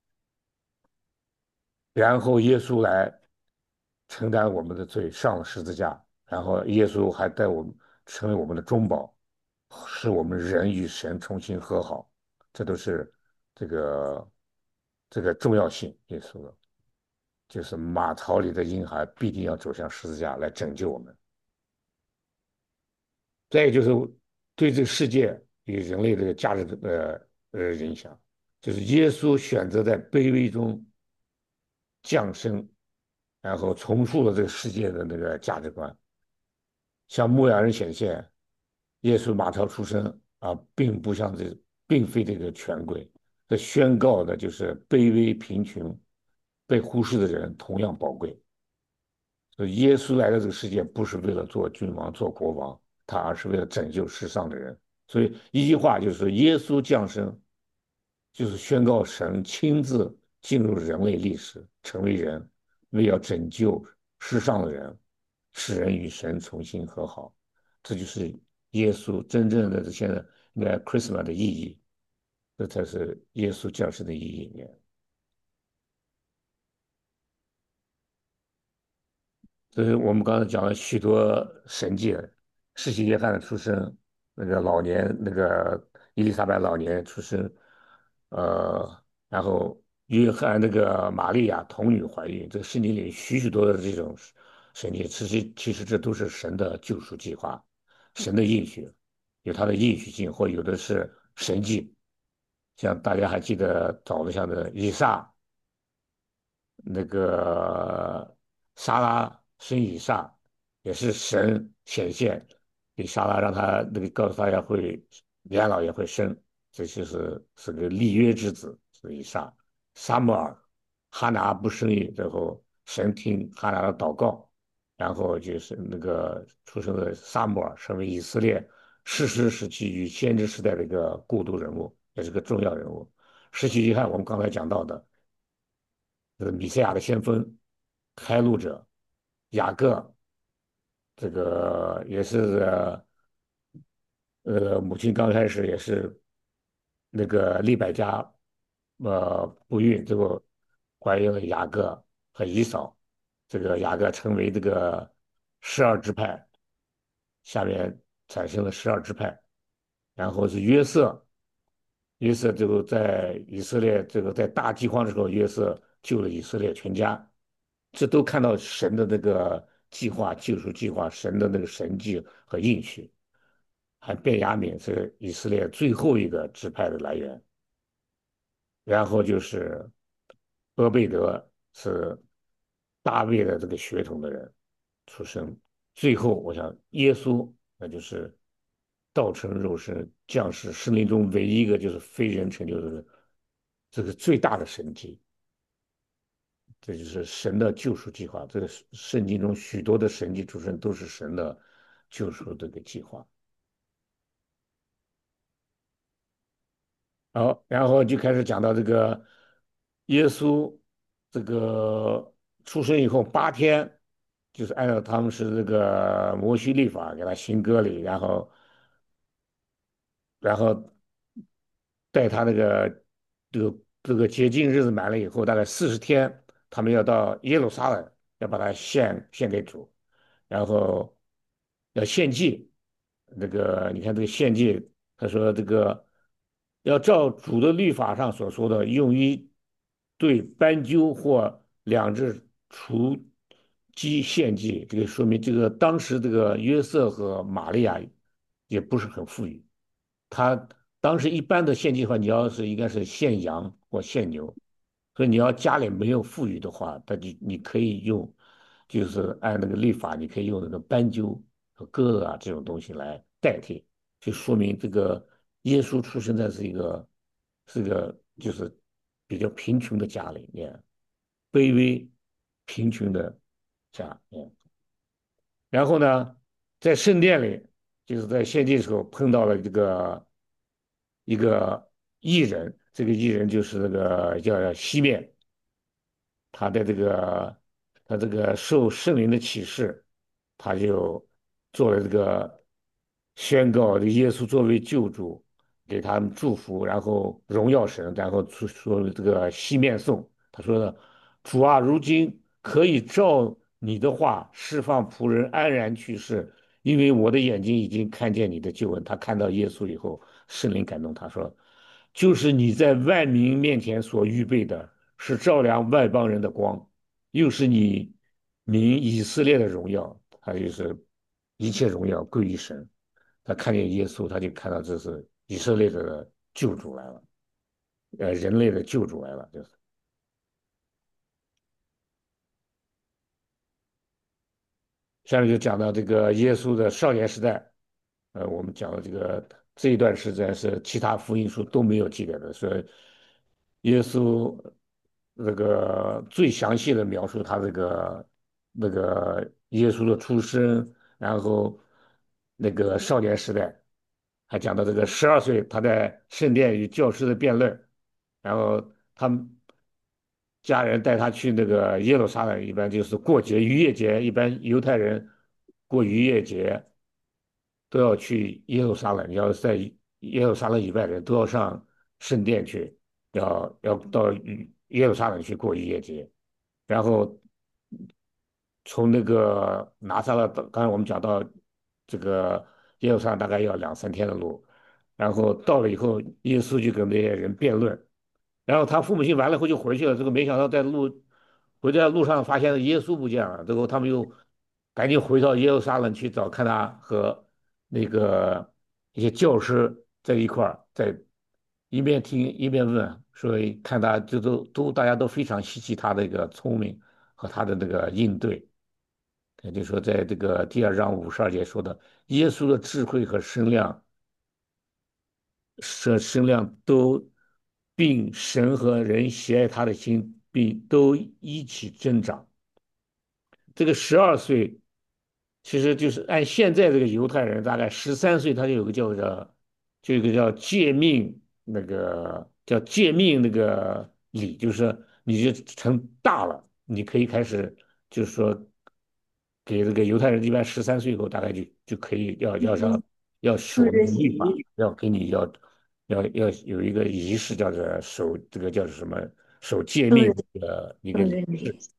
然后耶稣来承担我们的罪，上了十字架，然后耶稣还带我们成为我们的中保，使我们人与神重新和好，这都是这个这个重要性。耶稣的就是马槽里的婴孩必定要走向十字架来拯救我们。再一个就是对这个世界与人类这个价值的呃呃影响，就是耶稣选择在卑微中降生，然后重塑了这个世界的那个价值观。向牧羊人显现，耶稣马槽出生啊，并不像这，并非这个权贵，这宣告的就是卑微贫穷、被忽视的人同样宝贵。所以耶稣来到这个世界，不是为了做君王、做国王，他而是为了拯救世上的人。所以一句话就是说，耶稣降生，就是宣告神亲自进入人类历史，成为人，为要拯救世上的人，使人与神重新和好。 这就是耶稣真正的现在那个 Christmas 的意义，这才是耶稣降世的意义。所以我们刚才讲了许多神迹，世袭约翰的出生，那个老年那个伊丽莎白老年出生，呃，然后约翰那个玛利亚童女怀孕，这个圣经里许许多多的这种神迹，其实其实这都是神的救赎计划，神的应许，有他的应许性，或有的是神迹，像大家还记得早的像的以撒。那个莎拉生以撒，也是神显现给莎拉，让他那个告诉他要会年老也会生，这就是是个立约之子，是以撒。撒母耳，哈拿不生育，然后神听哈拿的祷告，然后就是那个出生的撒母耳，成为以色列士师时期与先知时代的一个过渡人物，也是个重要人物。失去遗憾，我们刚才讲到的。就是米赛亚的先锋、开路者雅各，这个也是呃呃母亲刚开始也是那个利百加呃不孕，最后怀孕了雅各和以扫，这个雅各成为这个十二支派，下面产生了十二支派，然后是约瑟。约瑟这个在以色列这个在大饥荒的时候，约瑟救了以色列全家，这都看到神的那个计划、救赎计划，神的那个神迹和应许。还便雅悯是以色列最后一个支派的来源，然后就是俄贝德是大卫的这个血统的人出生，最后我想耶稣那就是道成肉身降世，生命中唯一一个就是非人成就的这个最大的神迹。这就是神的救赎计划。这个圣经中许多的神迹出生都是神的救赎这个计划。好，然后就开始讲到这个耶稣这个出生以后八天，就是按照他们是这个摩西律法给他行割礼，然后然后带他那个这个这个洁净日子满了以后，大概四十天，他们要到耶路撒冷，要把它献献给主，然后要献祭。那个你看这个献祭，他说这个要照主的律法上所说的，用于对斑鸠或两只雏鸡献祭。这个说明这个当时这个约瑟和玛利亚也不是很富裕。他当时一般的献祭的话，你要是应该是献羊或献牛，所以你要家里没有富裕的话，那你你可以用，就是按那个律法，你可以用那个斑鸠和鸽子啊这种东西来代替，就说明这个耶稣出生在是一个是个就是比较贫穷的家里面，卑微贫穷的家。嗯，然后呢，在圣殿里，就是在献祭的时候碰到了这个一个艺人，这个艺人就是那个叫西面，他的这个他这个受圣灵的启示，他就做了这个宣告，这个耶稣作为救主，给他们祝福，然后荣耀神，然后说说这个西面颂，他说的主啊，如今可以照你的话释放仆人安然去世，因为我的眼睛已经看见你的救恩。他看到耶稣以后，圣灵感动他说，就是你在万民面前所预备的。是照亮外邦人的光，又是你民以色列的荣耀。他就是一切荣耀归于神。他看见耶稣，他就看到这是以色列的救主来了，呃，人类的救主来了，就是。下面就讲到这个耶稣的少年时代，呃，我们讲的这个这一段时间是其他福音书都没有记载的，所以耶稣这个最详细的描述他这个那个耶稣的出生，然后那个少年时代，还讲到这个十二岁他在圣殿与教师的辩论，然后他们家人带他去那个耶路撒冷，一般就是过节逾越节，一般犹太人过逾越节， 都要去耶路撒冷，你要在耶路撒冷以外的人都要上圣殿去，要要到耶路撒冷去过逾越节，然后从那个拿撒勒到，刚才我们讲到这个耶路撒冷大概要两三天的路，然后到了以后，耶稣就跟那些人辩论。然后他父母亲完了以后就回去了，这个没想到在路回在路上发现耶稣不见了，最后他们又赶紧回到耶路撒冷去找，看他和那个一些教师在一块儿，在一边听一边问，所以看他就都都大家都非常稀奇他的一个聪明和他的那个应对。也就是说，在这个第二章五十二节说的，耶稣的智慧和身量。声声量都，并神和人喜爱他的心，并都一起增长。这个十二岁，其实就是按现在这个犹太人，大概十三岁他就有个叫做，就有个叫诫命，那个叫诫命那个礼，就是说你就成大了，你可以开始就是说给这个犹太人一般十三岁以后大概就就可以要要上要守那个圣人律法， 礼， 要给你要要要有一个仪式叫做守这个叫做什么守诫命圣人的一个圣仪式。 人礼。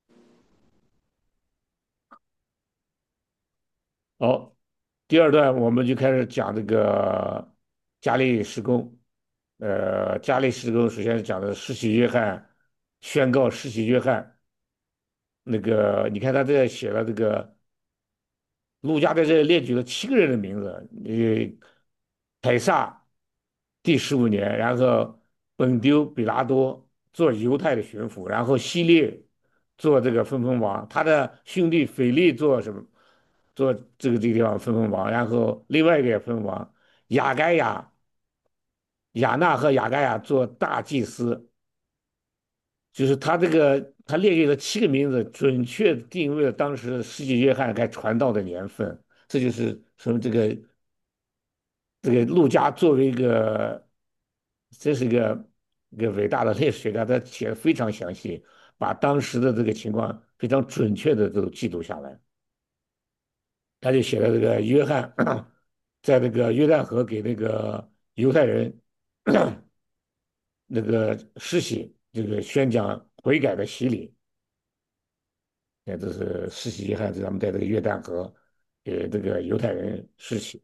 好，第二段我们就开始讲这个加利施工。呃，加利施工首先是讲的施洗约翰宣告施洗约翰那个，你看他这写了这个陆家在这里列举了七个人的名字，呃，凯撒第十五年，然后本丢比拉多做犹太的巡抚，然后希律做这个分封王，他的兄弟腓力做什么？做这个这个地方分封王，然后另外一个也分封王，雅盖亚、亚纳和雅盖亚做大祭司，就是他这个他列举了七个名字，准确定位了当时世纪约翰该传道的年份。这就是说这个这个陆家作为一个，这是一个一个伟大的历史学家，他写的非常详细，把当时的这个情况非常准确的都记录下来。他就写了这个约翰在这个约旦河给那个犹太人那个施洗，这个宣讲悔改的洗礼。那这是施洗约翰，是他们在这个约旦河给这个犹太人施洗，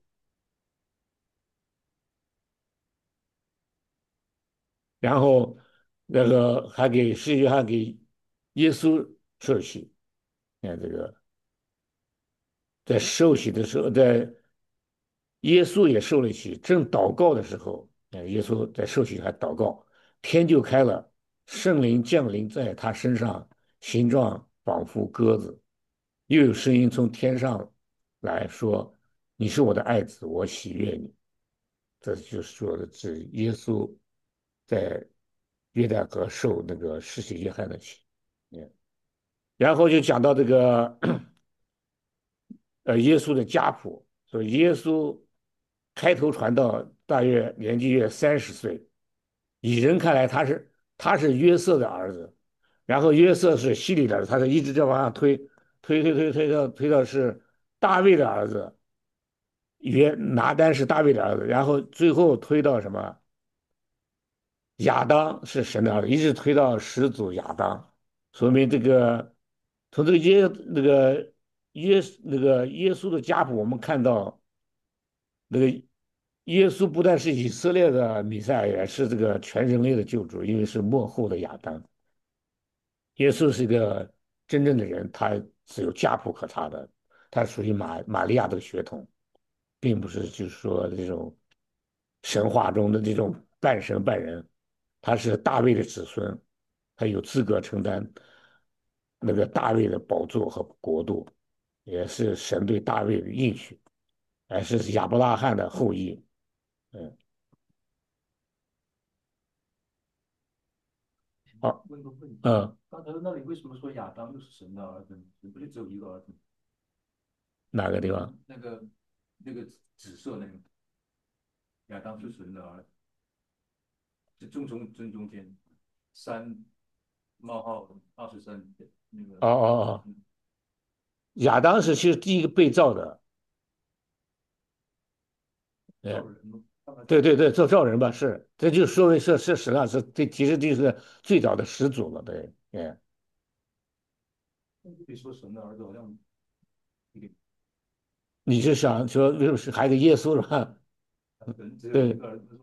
然后那个还给施洗约翰给耶稣受洗。你看这个在受洗的时候，在耶稣也受了洗，正祷告的时候，呃，耶稣在受洗还祷告，天就开了，圣灵降临在他身上，形状仿佛鸽子，又有声音从天上来说：“你是我的爱子，我喜悦你。”这就是说的指耶稣在约旦河受那个施洗约翰的洗。嗯，然后就讲到这个呃耶稣的家谱，说耶稣开头传道大约年纪约三十岁，以人看来他是他是约瑟的儿子，然后约瑟是希里的儿子，他是一直在往上推推推推推到推到是大卫的儿子，约拿单是大卫的儿子，然后最后推到什么亚当是神的儿子，一直推到始祖亚当，说明这个从这个耶那个耶那个耶稣的家谱，我们看到那个耶稣不但是以色列的弥赛亚，也是这个全人类的救主，因为是末后的亚当。耶稣是一个真正的人，他是有家谱可查的，他属于玛玛利亚的血统，并不是就是说这种神话中的这种半神半人，他是大卫的子孙，他有资格承担那个大卫的宝座和国度，也是神对大卫的应许，还是亚伯拉罕的后裔。嗯，好。 问个问题， 嗯， 刚才那里为什么说亚当就是神的儿子呢？神不就只有一个儿子吗？ 哪个地方？ 那个那个紫色那个亚当是神的儿子，是正中正中间，三冒号二十三那个， 哦哦哦， 嗯， 亚当是其实第一个被造的， 造人嘛，看看造人。 对对对，造造人吧，是，这就说明是是实际上是这其实就是最早的始祖了，对，嗯， 可以说神的儿子好像一个你是想说为什么是还有个耶稣是吧？ 人只有一对， 个儿子，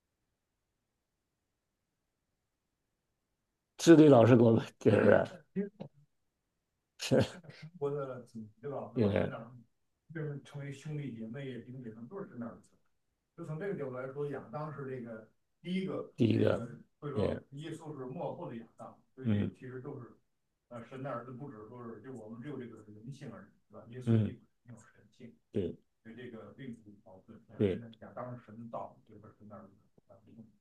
智力老师给我们就是是， 生活的子民，对吧？都是神嗯， 那儿，为什么成为兄弟姐妹、弟兄姐妹都是神那儿的子？就从这个角度来说，亚当是这个第一个， 第一个， 这个所以说嗯耶稣是幕后的亚当，所以这嗯其实都是呃神的儿子，不只说是就我们只有这个人性而已，对吧？耶稣嗯， 既没有神性， 对所以这个并不矛盾。 对。 亚当是神造，所以说神的儿子啊，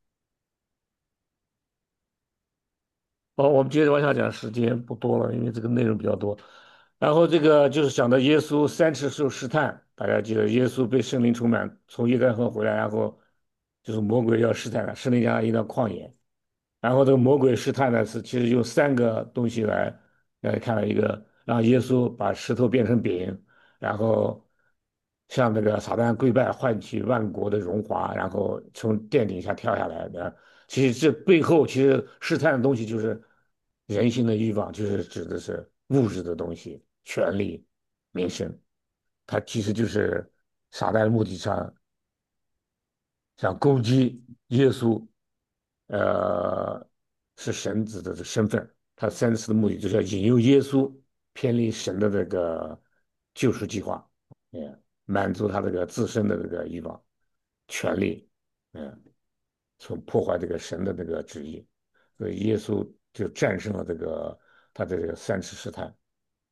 好，我们接着往下讲，时间不多了，因为这个内容比较多。然后这个就是讲到耶稣三次受试探，大家记得耶稣被圣灵充满，从约旦河回来，然后就是魔鬼要试探他，圣灵将他引到旷野。然后这个魔鬼试探呢是其实用三个东西来来看了一个，让耶稣把石头变成饼，然后向那个撒旦跪拜，换取万国的荣华，然后从殿顶下跳下来的。其实这背后其实试探的东西就是人性的欲望，就是指的是物质的东西，权力、名声，它其实就是撒旦的目的上想攻击耶稣，呃，是神子的身份。他三次的目的就是要引诱耶稣偏离神的这个救赎计划，嗯，满足他这个自身的这个欲望、权利，嗯，从破坏这个神的这个旨意，所以耶稣就战胜了这个他的这个三次试探。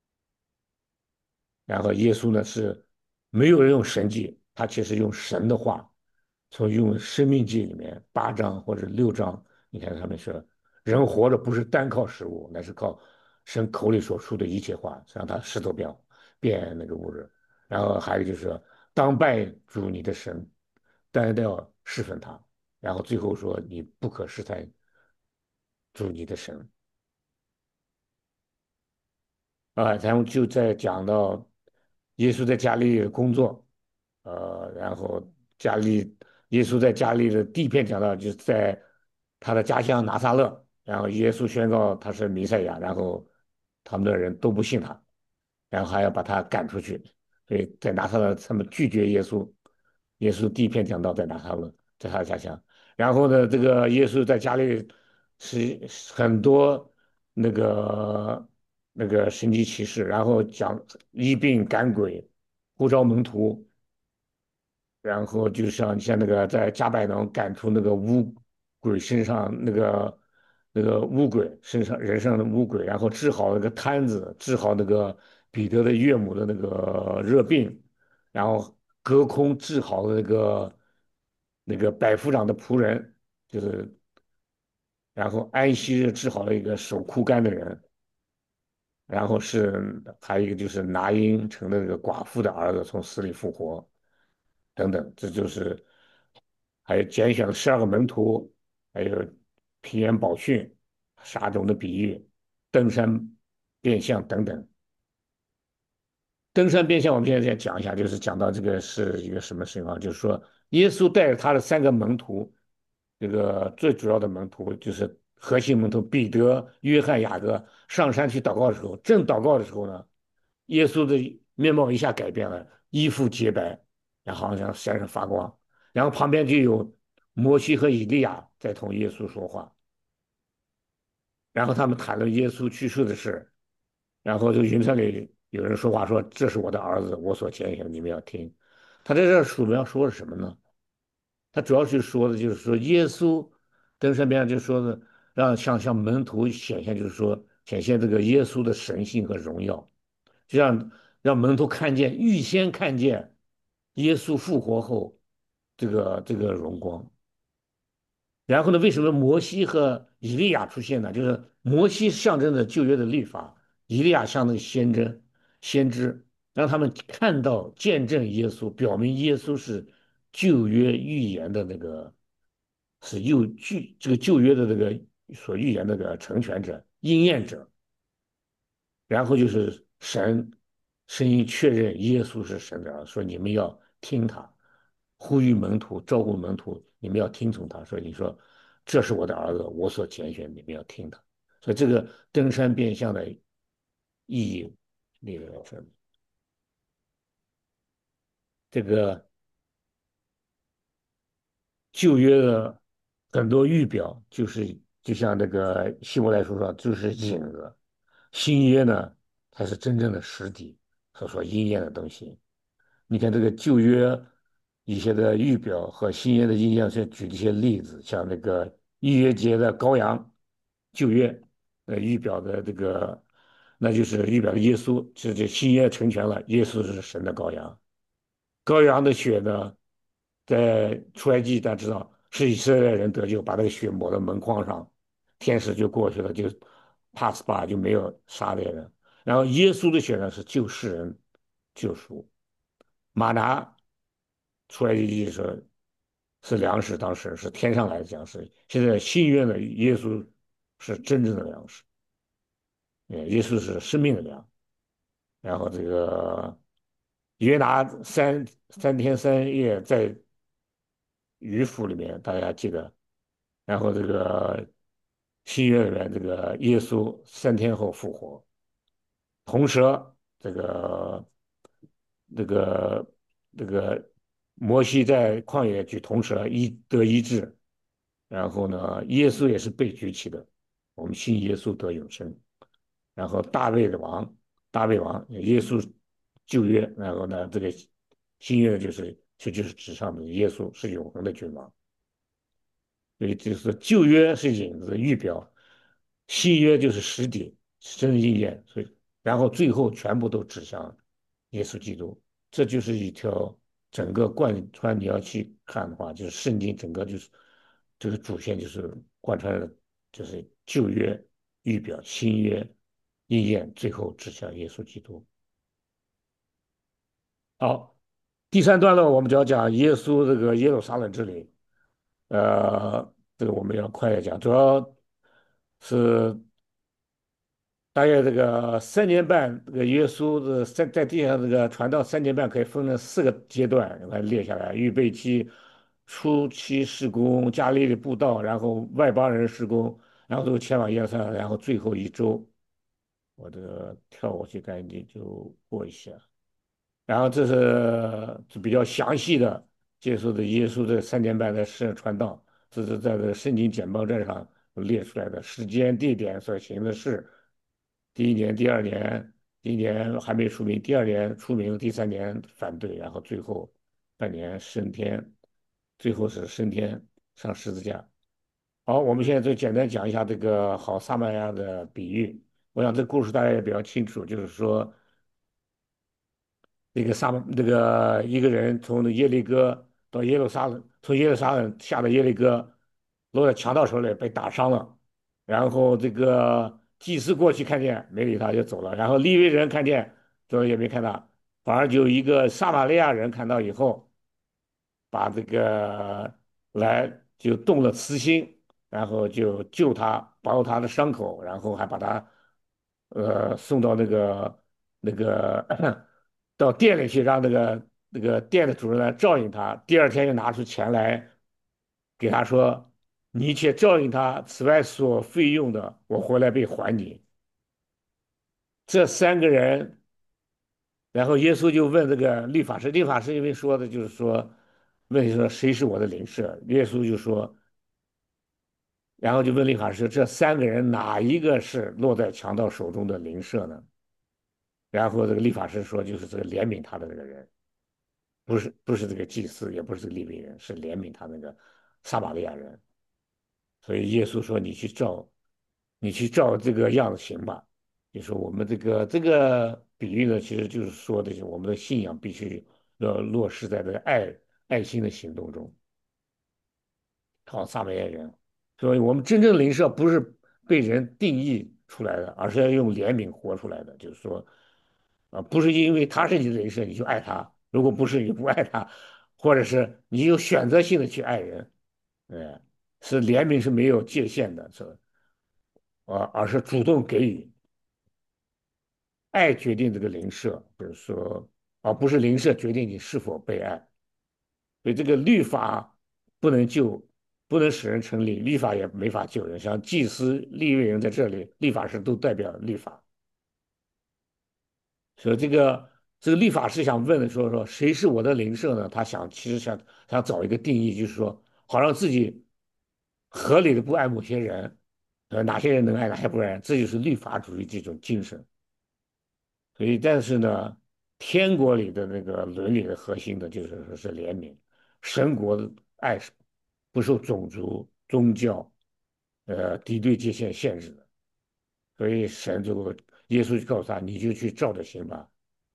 然后耶稣呢是没有人用神迹，他其实用神的话，从用《生命记》里面八章或者六章，你看上面说，人活着不是单靠食物，乃是靠神口里所出的一切话，让他石头变变那个物质。然后还有就是说，当拜主你的神，但要侍奉他。然后最后说，你不可试探主你的神。啊，然后就在讲到耶稣在加利利的工作，呃，然后加利耶稣在加利利的第一篇讲到就是在他的家乡拿撒勒，然后耶稣宣告他是弥赛亚，然后他们的人都不信他，然后还要把他赶出去，所以在拿撒勒他们拒绝耶稣，耶稣第一篇讲到在拿撒勒，在他的家乡，然后呢，这个耶稣在家里是很多那个那个神迹奇事，然后讲医病赶鬼，呼召门徒，然后就像像那个在加百农赶出那个乌鬼身上那个那个乌鬼身上人上的乌鬼，然后治好那个瘫子，治好那个彼得的岳母的那个热病，然后隔空治好那个那个百夫长的仆人，就是然后安息日治好了一个手枯干的人，然后是还有一个就是拿因城的那个寡妇的儿子从死里复活。等等，这就是还有拣选了十二个门徒，还有平原宝训、撒种的比喻、登山变相等等。登山变相，我们现在再讲一下，就是讲到这个是一个什么情况，就是说耶稣带着他的三个门徒，这个最主要的门徒就是核心门徒彼得、约翰、雅各上山去祷告的时候，正祷告的时候呢，耶稣的面貌一下改变了，衣服洁白，然后好像闪闪发光，然后旁边就有摩西和以利亚在同耶稣说话，然后他们谈论耶稣去世的事，然后这个云层里有人说话说：“这是我的儿子，我所拣选的，你们要听。”他在这主要说的是什么呢？他主要是说的就是说，耶稣登山边上就说的，让向向门徒显现，就是说显现这个耶稣的神性和荣耀，就让让门徒看见，预先看见耶稣复活后这个这个荣光。然后呢，为什么摩西和以利亚出现呢？就是摩西象征着旧约的律法，以利亚象征先知，先知让他们看到见证耶稣，表明耶稣是旧约预言的那个，是又旧这个旧约的这个所预言的那个成全者、应验者。然后就是神声音确认耶稣是神的儿子，说你们要听他。 呼吁门徒，招呼门徒，你们要听从他。所以你说这是我的儿子，我所拣选，你们要听他。所以这个登山变相的意义，那个是这个旧约的很多预表，就是就像这个希伯来书上就是影子，新约呢才是真正的实体和所应验的东西。你看这个旧约一些的预表和新约的应验，是举一些例子，像那个逾越节的羔羊，旧约呃预表的这个，那就是预表的耶稣，这这新约成全了，耶稣是神的羔羊。羔羊的血呢，在出埃及大家知道是以色列人得救，把那个血抹到门框上，天使就过去了，就 pass by 就没有杀那人。然后耶稣的血呢是救世人救赎。马拿出来的时候是粮食，当时是天上来的粮食。现在新约的耶稣是真正的粮食，呃耶稣是生命的粮。然后这个约拿三三天三夜在鱼腹里面，大家记得。然后这个新约里面，这个耶稣三天后复活，铜蛇这个这个这个摩西在旷野举铜蛇医得医治，然后呢，耶稣也是被举起的，我们信耶稣得永生。然后大卫的王，大卫王，耶稣旧约，然后呢，这个新约就是就就是指上的耶稣是永恒的君王。所以就是旧约是影子预表，新约就是实体真应验。所以然后最后全部都指向耶稣基督。这就是一条整个贯穿，你要去看的话，就是圣经整个就是这个主线就是贯穿的，就是旧约预表，新约应验，最后指向耶稣基督。好，第三段落我们就要讲耶稣这个耶路撒冷之旅。呃，这个我们要快点讲，主要是大约这个三年半，这个耶稣的在在地上这个传道三年半，可以分成四个阶段，我列下来：预备期、初期施工、加利利布道，然后外邦人施工，然后都前往耶路撒冷，然后最后一周，我这个跳过去赶紧就过一下。然后这是就比较详细的接受的耶稣这三年半的圣传道，这是在这个圣经简报站上列出来的时间、地点所行的事。第一年、第二年，第一年还没出名，第二年出名，第三年反对，然后最后半年升天，最后是升天上十字架。好，我们现在就简单讲一下这个好撒玛利亚的比喻。我想这故事大家也比较清楚，就是说。那个撒那个一个人从耶利哥到耶路撒冷，从耶路撒冷下了耶利哥，落在强盗手里被打伤了。然后这个祭司过去看见没理他就走了，然后利未人看见走了也没看他，反而就一个撒玛利亚人看到以后，把这个来就动了慈心，然后就救他，保他的伤口，然后还把他呃送到那个那个到店里去，让那个那个店的主人来照应他。第二天又拿出钱来给他说：“你且照应他，此外所费用的，我回来必还你。”这三个人，然后耶稣就问这个律法师，律法师因为说的就是说，问说谁是我的邻舍？耶稣就说，然后就问律法师，这三个人哪一个是落在强盗手中的邻舍呢？然后这个律法师说，就是这个怜悯他的这个人。不是不是这个祭司，也不是这个利未人，是怜悯他那个撒玛利亚人。所以耶稣说：“你去照，你去照这个样子行吧。”就说我们这个这个比喻呢，其实就是说的，是我们的信仰必须要落实在这个爱爱心的行动中。好，撒玛利亚人，所以我们真正灵舍不是被人定义出来的，而是要用怜悯活出来的。就是说，啊，不是因为他是你的人设你就爱他，如果不是你不爱他，或者是你有选择性的去爱人，呃，是怜悯是没有界限的，是啊，而是主动给予，爱决定这个人设，就是说，而不是人设决定你是否被爱。 所以这个律法不能救，不能使人成立，律法也没法救人。像祭司、利未人在这里，律法师都代表律法。所以这个这个律法师想问的说说谁是我的邻舍呢？他想其实想想找一个定义，就是说好让自己合理的不爱某些人，呃，哪些人能爱，哪些不爱，这就是律法主义这种精神。所以，但是呢，天国里的那个伦理的核心的就是说是怜悯，神国的爱是不受种族、宗教、呃敌对界限限制的。所以神就耶稣就告诉他，你就去照着行吧。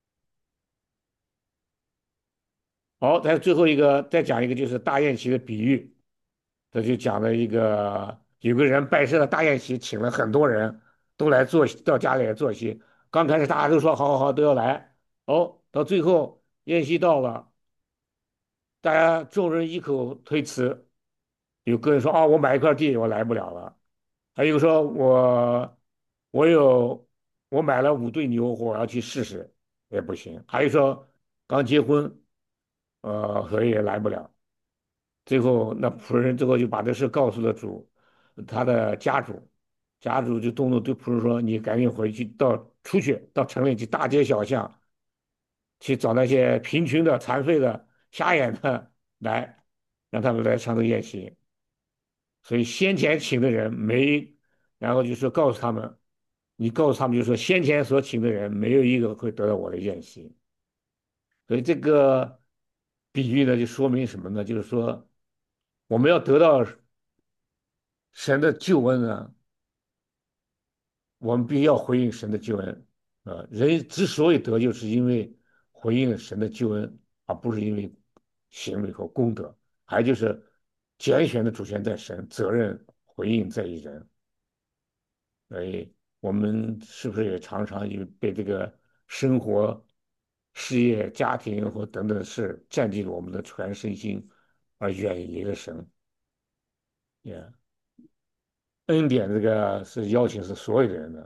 好，再最后一个再讲一个就是大宴席的比喻，这就讲了一个有个人摆设了大宴席，请了很多人都来坐到家里来坐席。刚开始大家都说好好好都要来，哦，到最后宴席到了，大家众人异口推辞，有个人说啊我买一块地我来不了了，还有说我我有我买了五对牛我要去试试也不行，还有说刚结婚，呃所以也来不了。最后那仆人最后就把这事告诉了主，他的家主，家主就动怒对仆人说：“你赶紧回去到出去到城里去大街小巷去找那些贫穷的、残废的、瞎眼的来，让他们来上这个宴席。”所以先前请的人没，然后就说告诉他们，你告诉他们就说先前所请的人没有一个会得到我的宴席。所以这个比喻呢，就说明什么呢？就是说我们要得到神的救恩呢，我们必须要回应神的救恩。呃，人之所以得救，是因为回应了神的救恩，而不是因为行为和功德。还有就是拣选的主权在神，责任回应在于人。所以我们是不是也常常就被这个生活、事业、家庭或等等的事占据了我们的全身心，而远离了神？也恩典这个是邀请是所有的人的，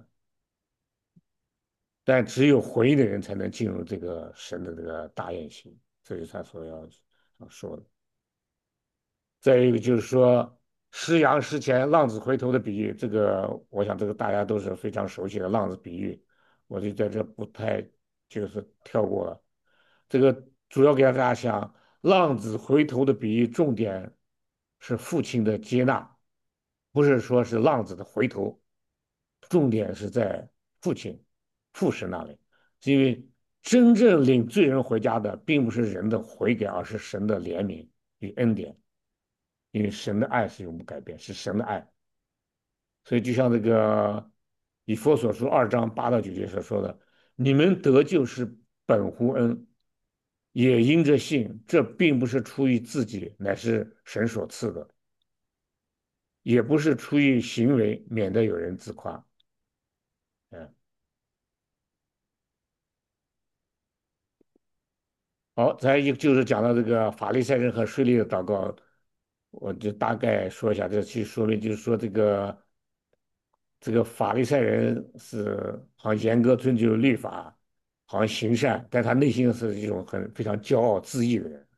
但只有回应的人才能进入这个神的这个大宴席，这就是他所要要说的。再一个就是说，失羊失钱、浪子回头的比喻，这个我想这个大家都是非常熟悉的浪子比喻，我就在这不太就是跳过了。这个主要给大家想，浪子回头的比喻重点是父亲的接纳，不是说是浪子的回头，重点是在父亲、父神那里，因为真正领罪人回家的，并不是人的悔改，而是神的怜悯与恩典。因为神的爱是永不改变，是神的爱。所以就像这个以佛所书二章八到九节所说的：“你们得救是本乎恩，也因着信。这并不是出于自己，乃是神所赐的；也不是出于行为，免得有人自夸。”嗯，好，再一个就是讲到这个法利赛人和税吏的祷告，我就大概说一下，这去说明就是说这个。这个法利赛人是好像严格遵守律法，好像行善，但他内心是一种很非常骄傲自义的人，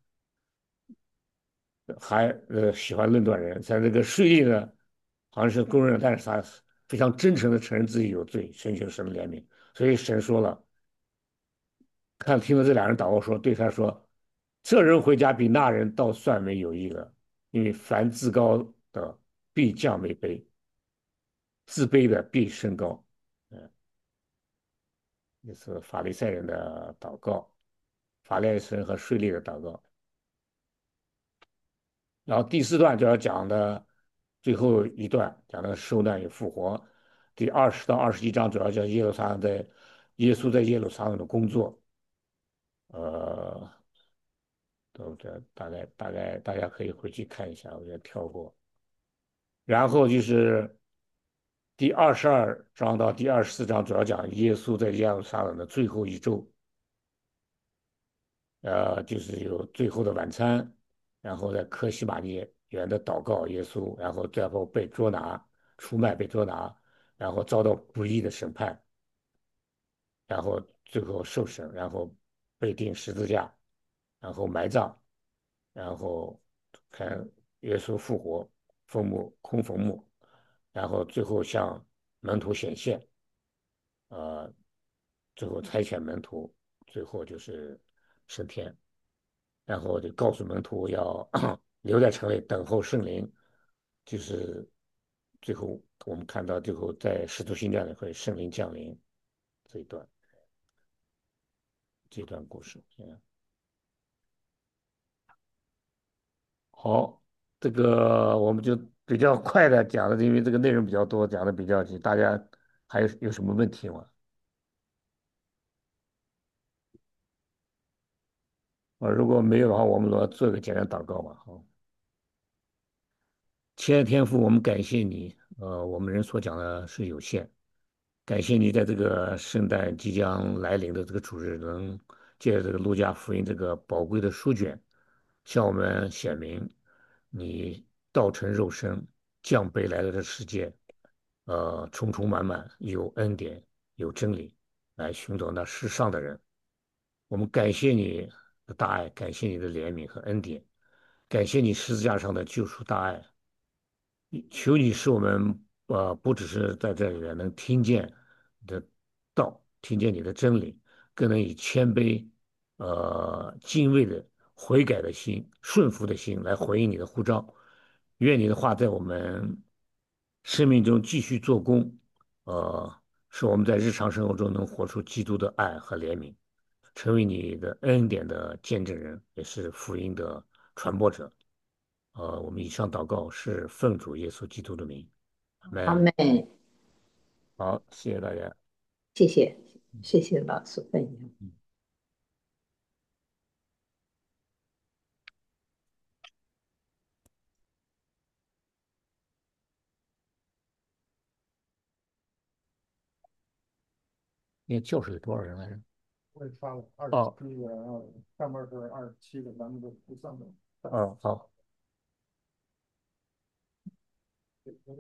还呃喜欢论断人。像这个税吏呢，好像是公认，但是他非常真诚的承认自己有罪，寻求神的怜悯。所以神说了，看听了这两人祷告说，对他说：“这人回家比那人倒算为有益了，因为凡自高的必降为卑，自卑的必升高。”嗯，也是法利赛人的祷告，法利赛人和税吏的祷告。然后第四段就要讲的最后一段，讲的受难与复活。第二十到二十一章主要讲耶路撒冷在耶稣在耶路撒冷的工作，呃，都这大概大概大家可以回去看一下，我先跳过。然后就是第二十二章到第二十四章，主要讲耶稣在耶路撒冷的最后一周。呃，就是有最后的晚餐，然后在科西玛尼园的祷告耶稣，然后最后被捉拿、出卖、被捉拿，然后遭到不义的审判，然后最后受审，然后被钉十字架，然后埋葬， 然后看耶稣复活，坟墓空坟墓，然后最后向门徒显现，呃，最后差遣门徒，最后就是升天，然后就告诉门徒要留在城里等候圣灵，就是最后我们看到最后在使徒行传里会圣灵降临这一段这段故事。嗯，好，这个我们就比较快的讲的，因为这个内容比较多，讲的比较急，大家还有有什么问题吗？啊，如果没有的话，我们来做一个简单祷告吧。好，亲爱的天父，我们感谢你，呃，我们人所讲的是有限，感谢你在这个圣诞即将来临的这个主日，能借着这个路加福音这个宝贵的书卷，向我们显明你道成肉身降卑来到这世界，呃，充充满满有恩典有真理，来寻找那世上的人。我们感谢你的大爱，感谢你的怜悯和恩典，感谢你十字架上的救赎大爱。求你使我们呃不只是在这里能听见你的道，听见你的真理，更能以谦卑、呃敬畏的悔改的心、顺服的心来回应你的呼召。愿你的话在我们生命中继续做工，呃，使我们在日常生活中能活出基督的爱和怜悯，成为你的恩典的见证人，也是福音的传播者。呃，我们以上祷告是奉主耶稣基督的名，阿门。 阿妹， 好，谢谢大家。 谢谢，谢谢老师分享。 嗯，那个教室有多少人来着？ 我也发了二十哦七个，然后上面是二十七个，咱们就不算了。 哦，好。